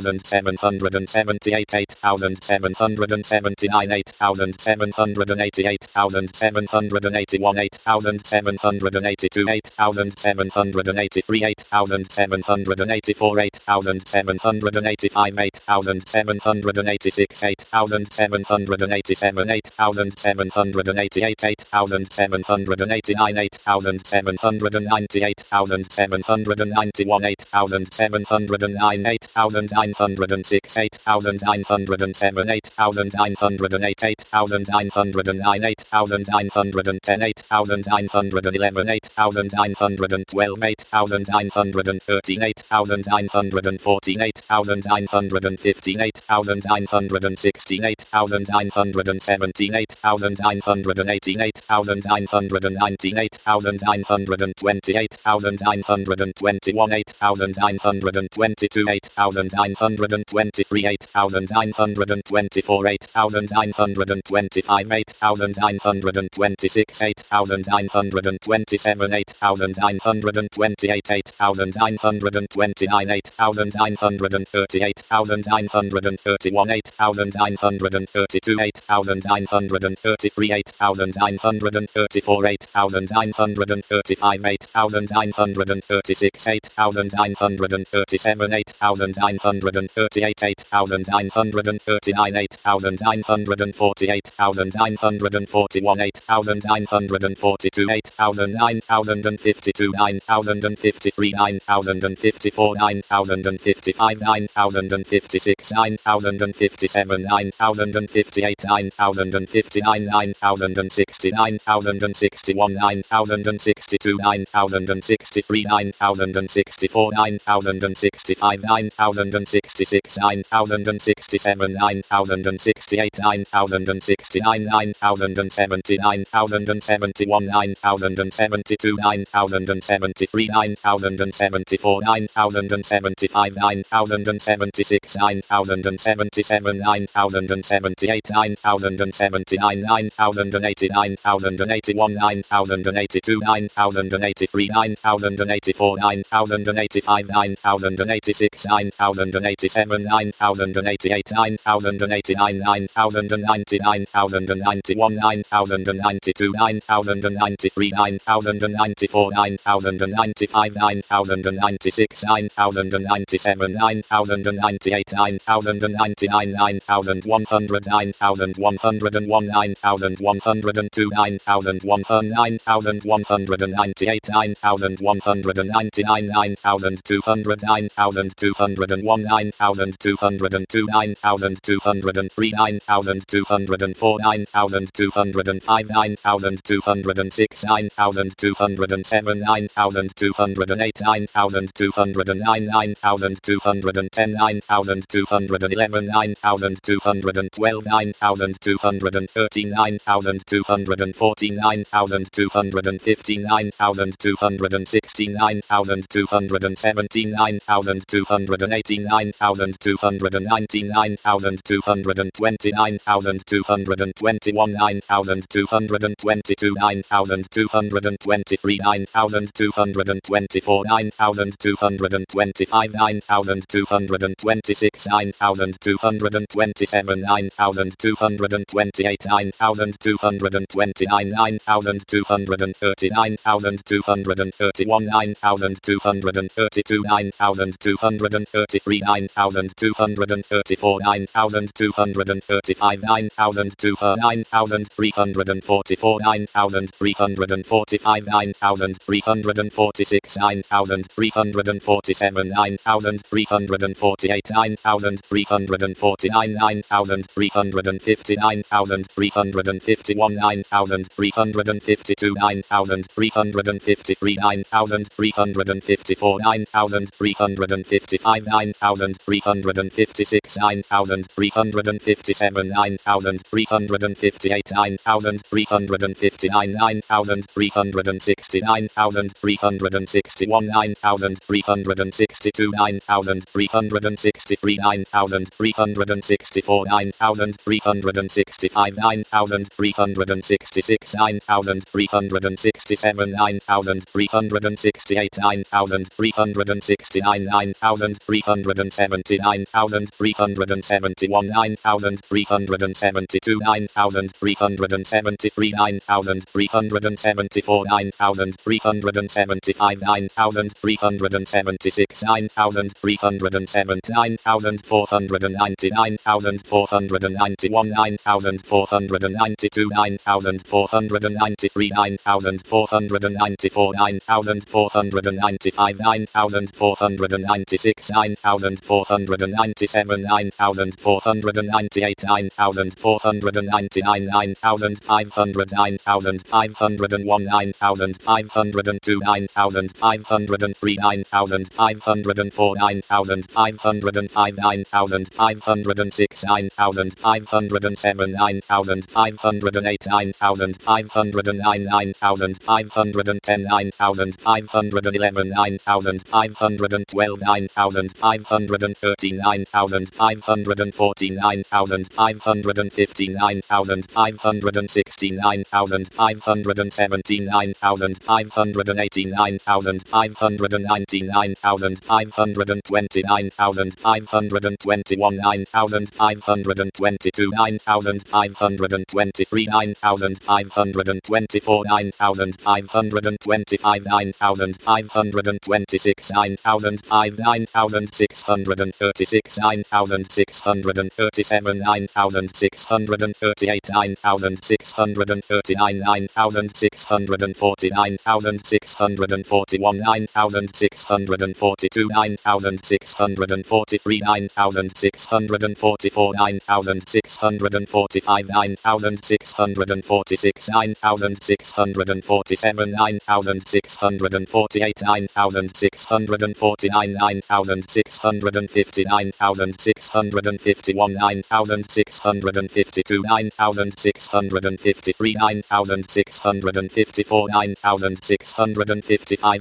8778, 8779, 8788, 8781, 8782, 8783, 8784, 8785, 8786, 8787, 8788, 8789, 8798, 8791, 8709, 8906, 8907, 8908, 8909, 8910, 8910, 8911, 8912, 8913, 8914, 8915, 8916, 8917, 8918, 8919, 8920, 8921, 8922, 8923, 8924, 8925, 8926, 8927, 8928, 8929, 8930, 8931, 8932, 8933, 8934, 8935, 8936, 8937, 8938, 8939, 8948, 8941, 8942, 8052, 9053, 9054, 9055, 9056, 9057, 9058, 9059, 9060, 9061, 9062, 9063, 9064, 9065, 9066, 9067, 9068, 9069, 9070, 9071, 9072, 9073, 9074, 9075, 9076, 9077, 9078, 9079, 9080, 9081, 9082, 9083, 9084, 9085, 9086, 9087, 9088, 9089, 9090, 9091, 9092, 9093, 9094, 9095, 9096, 9097, 9098, 9099, 9100, 9101, 9102, 9198, 9199, 9200, 9201, 9202, 9203, 9204, 9205, 9206, 9207, 9208, 9209, 9210, 9211, 9212, 9213, 9214, 9215, 9216, 9217, 9218, 9219, 9220, 9221, 9222, 9223, 9224, 9225, 9226, 9227, 9228, 9229, 9230, 9231, 9232, 9233, 9234, 9235, 9344, 9345, 9346, 9347, 9348, 9349, 9350, 9351, 9352, 9353, 9354, 9355, 9356, 9357, 9358, 9359, 9360, 9361, 9362, 9363, 9364, 9365, 9366, 9367, 9368, 9369, 9370, 9371, 9372, 9373, 9374, 9375, 9376, 9307, 9490, 9491, 9492, 9493, 9494, 9495, 9496, 9497, 9498, 9499, 9500, 9,501, 9,502, 9,503, 9,504, 9,505, 9,506, 9,507, 9,508, 9,509, 9,510, 9,511, 9,512, 9,513, 9,514, 9,515, 9,516, 9,517, 9,518, 9,519, 9,520, 9,521, 9,522, 9,523, 9,524, 9,525, 9,526, 9,636, 9,637, 9,638, 9,639, 9,640, 9,641, 9,642, 9,643, 9,644, 9,645, 9,646, 9,647, 9,648, 9,649, 9,650, 9,651, 9,652, 9,653, 9,654, 9,655,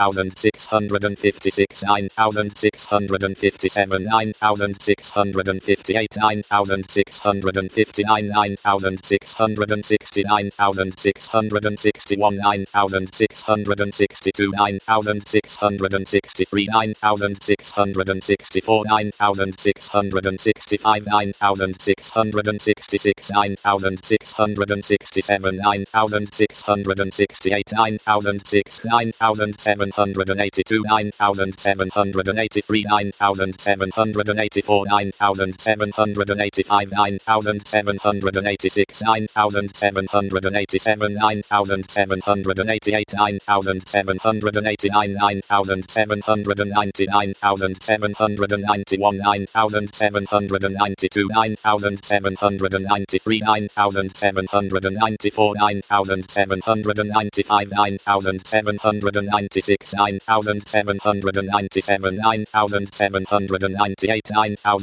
9,656, 9,657, 9,658, 9,659, 9,660, 9,661, 9,662, 9,663, 9,664, 9,665, 9,666, 9,667, 9,668, 9,782, 9,783, 9,784, 9,785, 9,786, 9,787, 9,788, 9,789, 9,790, 9,791, 9,792, 9,793, 9,794, 9,795, 9,796, 9,797, 9,798,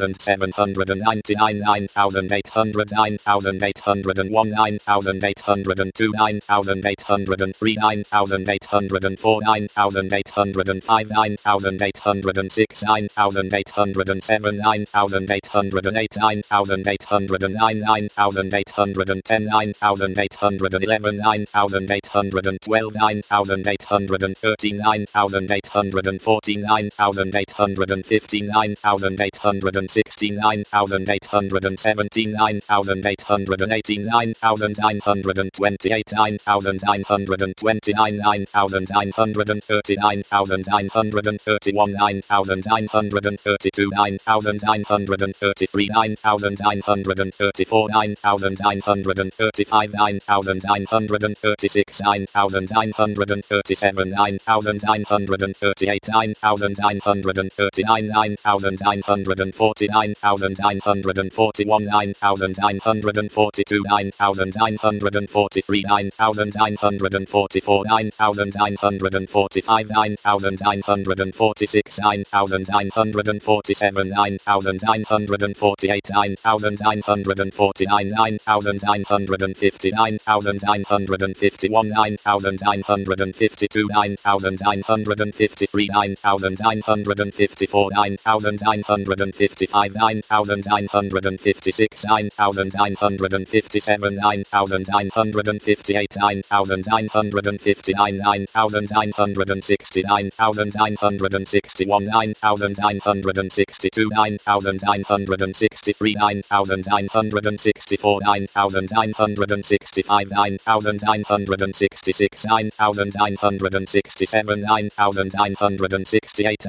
9,799, 9,800, 9,801, 9,802, 9,803, 9,804, 9,805, 9,806, 9,807, 9,808, 9,809, 9,810, 9,811, 9,812, 9,813, 9,814, 9,815, 9,816, 9,817, 9,818, 9,928, 9,929, 9,930, 9,931, 9,932, 9,933, 9,934, 9,935, 9,936, 9,937, 9,938, 9,939, 9,940, 9,941, 9,942, 9,943, 9,944, 9,945, 9,946, 9,947, 9,948, 9,949, 9,950, 9,951, 9,952, 9,953, 9,954, 9,955, 9,956, 9,957, 9,958, 9,959, 9,960, 9,961, 9,962, 9,963, 9,964, 9,965, 9,966, 9,967, 9,968,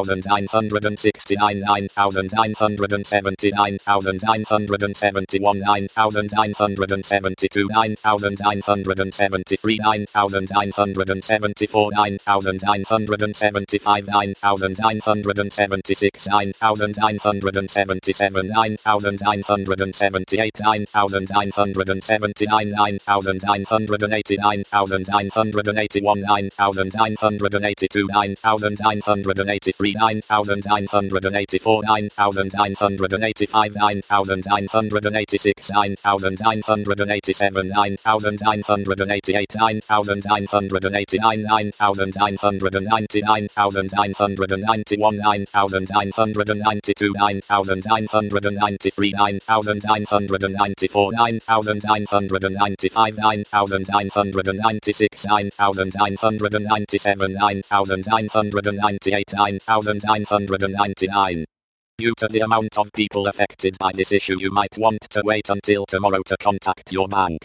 9,969, 9,970, 9,971, 9,972, 9,973, 9,974, 9,975, 9,976, 9,977, 9,978, 9,979, 9,980, 9981, 9982, 9983, 9984, 9985, 9986, 9987, 9988, 9989, 9990, 9991, 9992, 9993, 9994, 9995, 9996, 9997, 9998, 9999. Due to the amount of people affected by this issue, you might want to wait until tomorrow to contact your bank.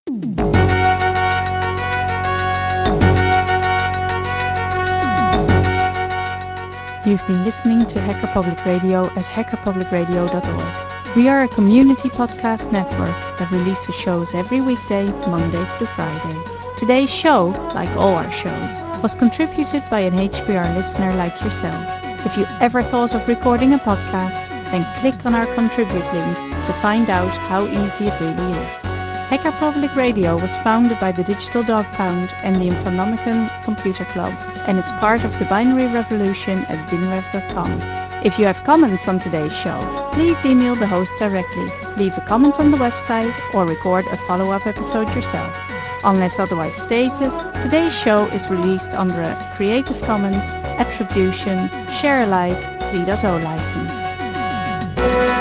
You've been listening to Hacker Public Radio at hackerpublicradio.org. We are a community podcast network that releases shows every weekday, Monday through Friday. Today's show, like all our shows, was contributed by an HPR listener like yourself. If you ever thought of recording a podcast, then click on our contribute link to find out how easy it really is. Hacker Public Radio was founded by the Digital Dog Pound and the Infonomicon Computer Club and is part of the binary revolution at binrev.com. If you have comments on today's show, please email the host directly, leave a comment on the website, or record a follow-up episode yourself. Unless otherwise stated, today's show is released under a Creative Commons Attribution Share Alike 3.0 license.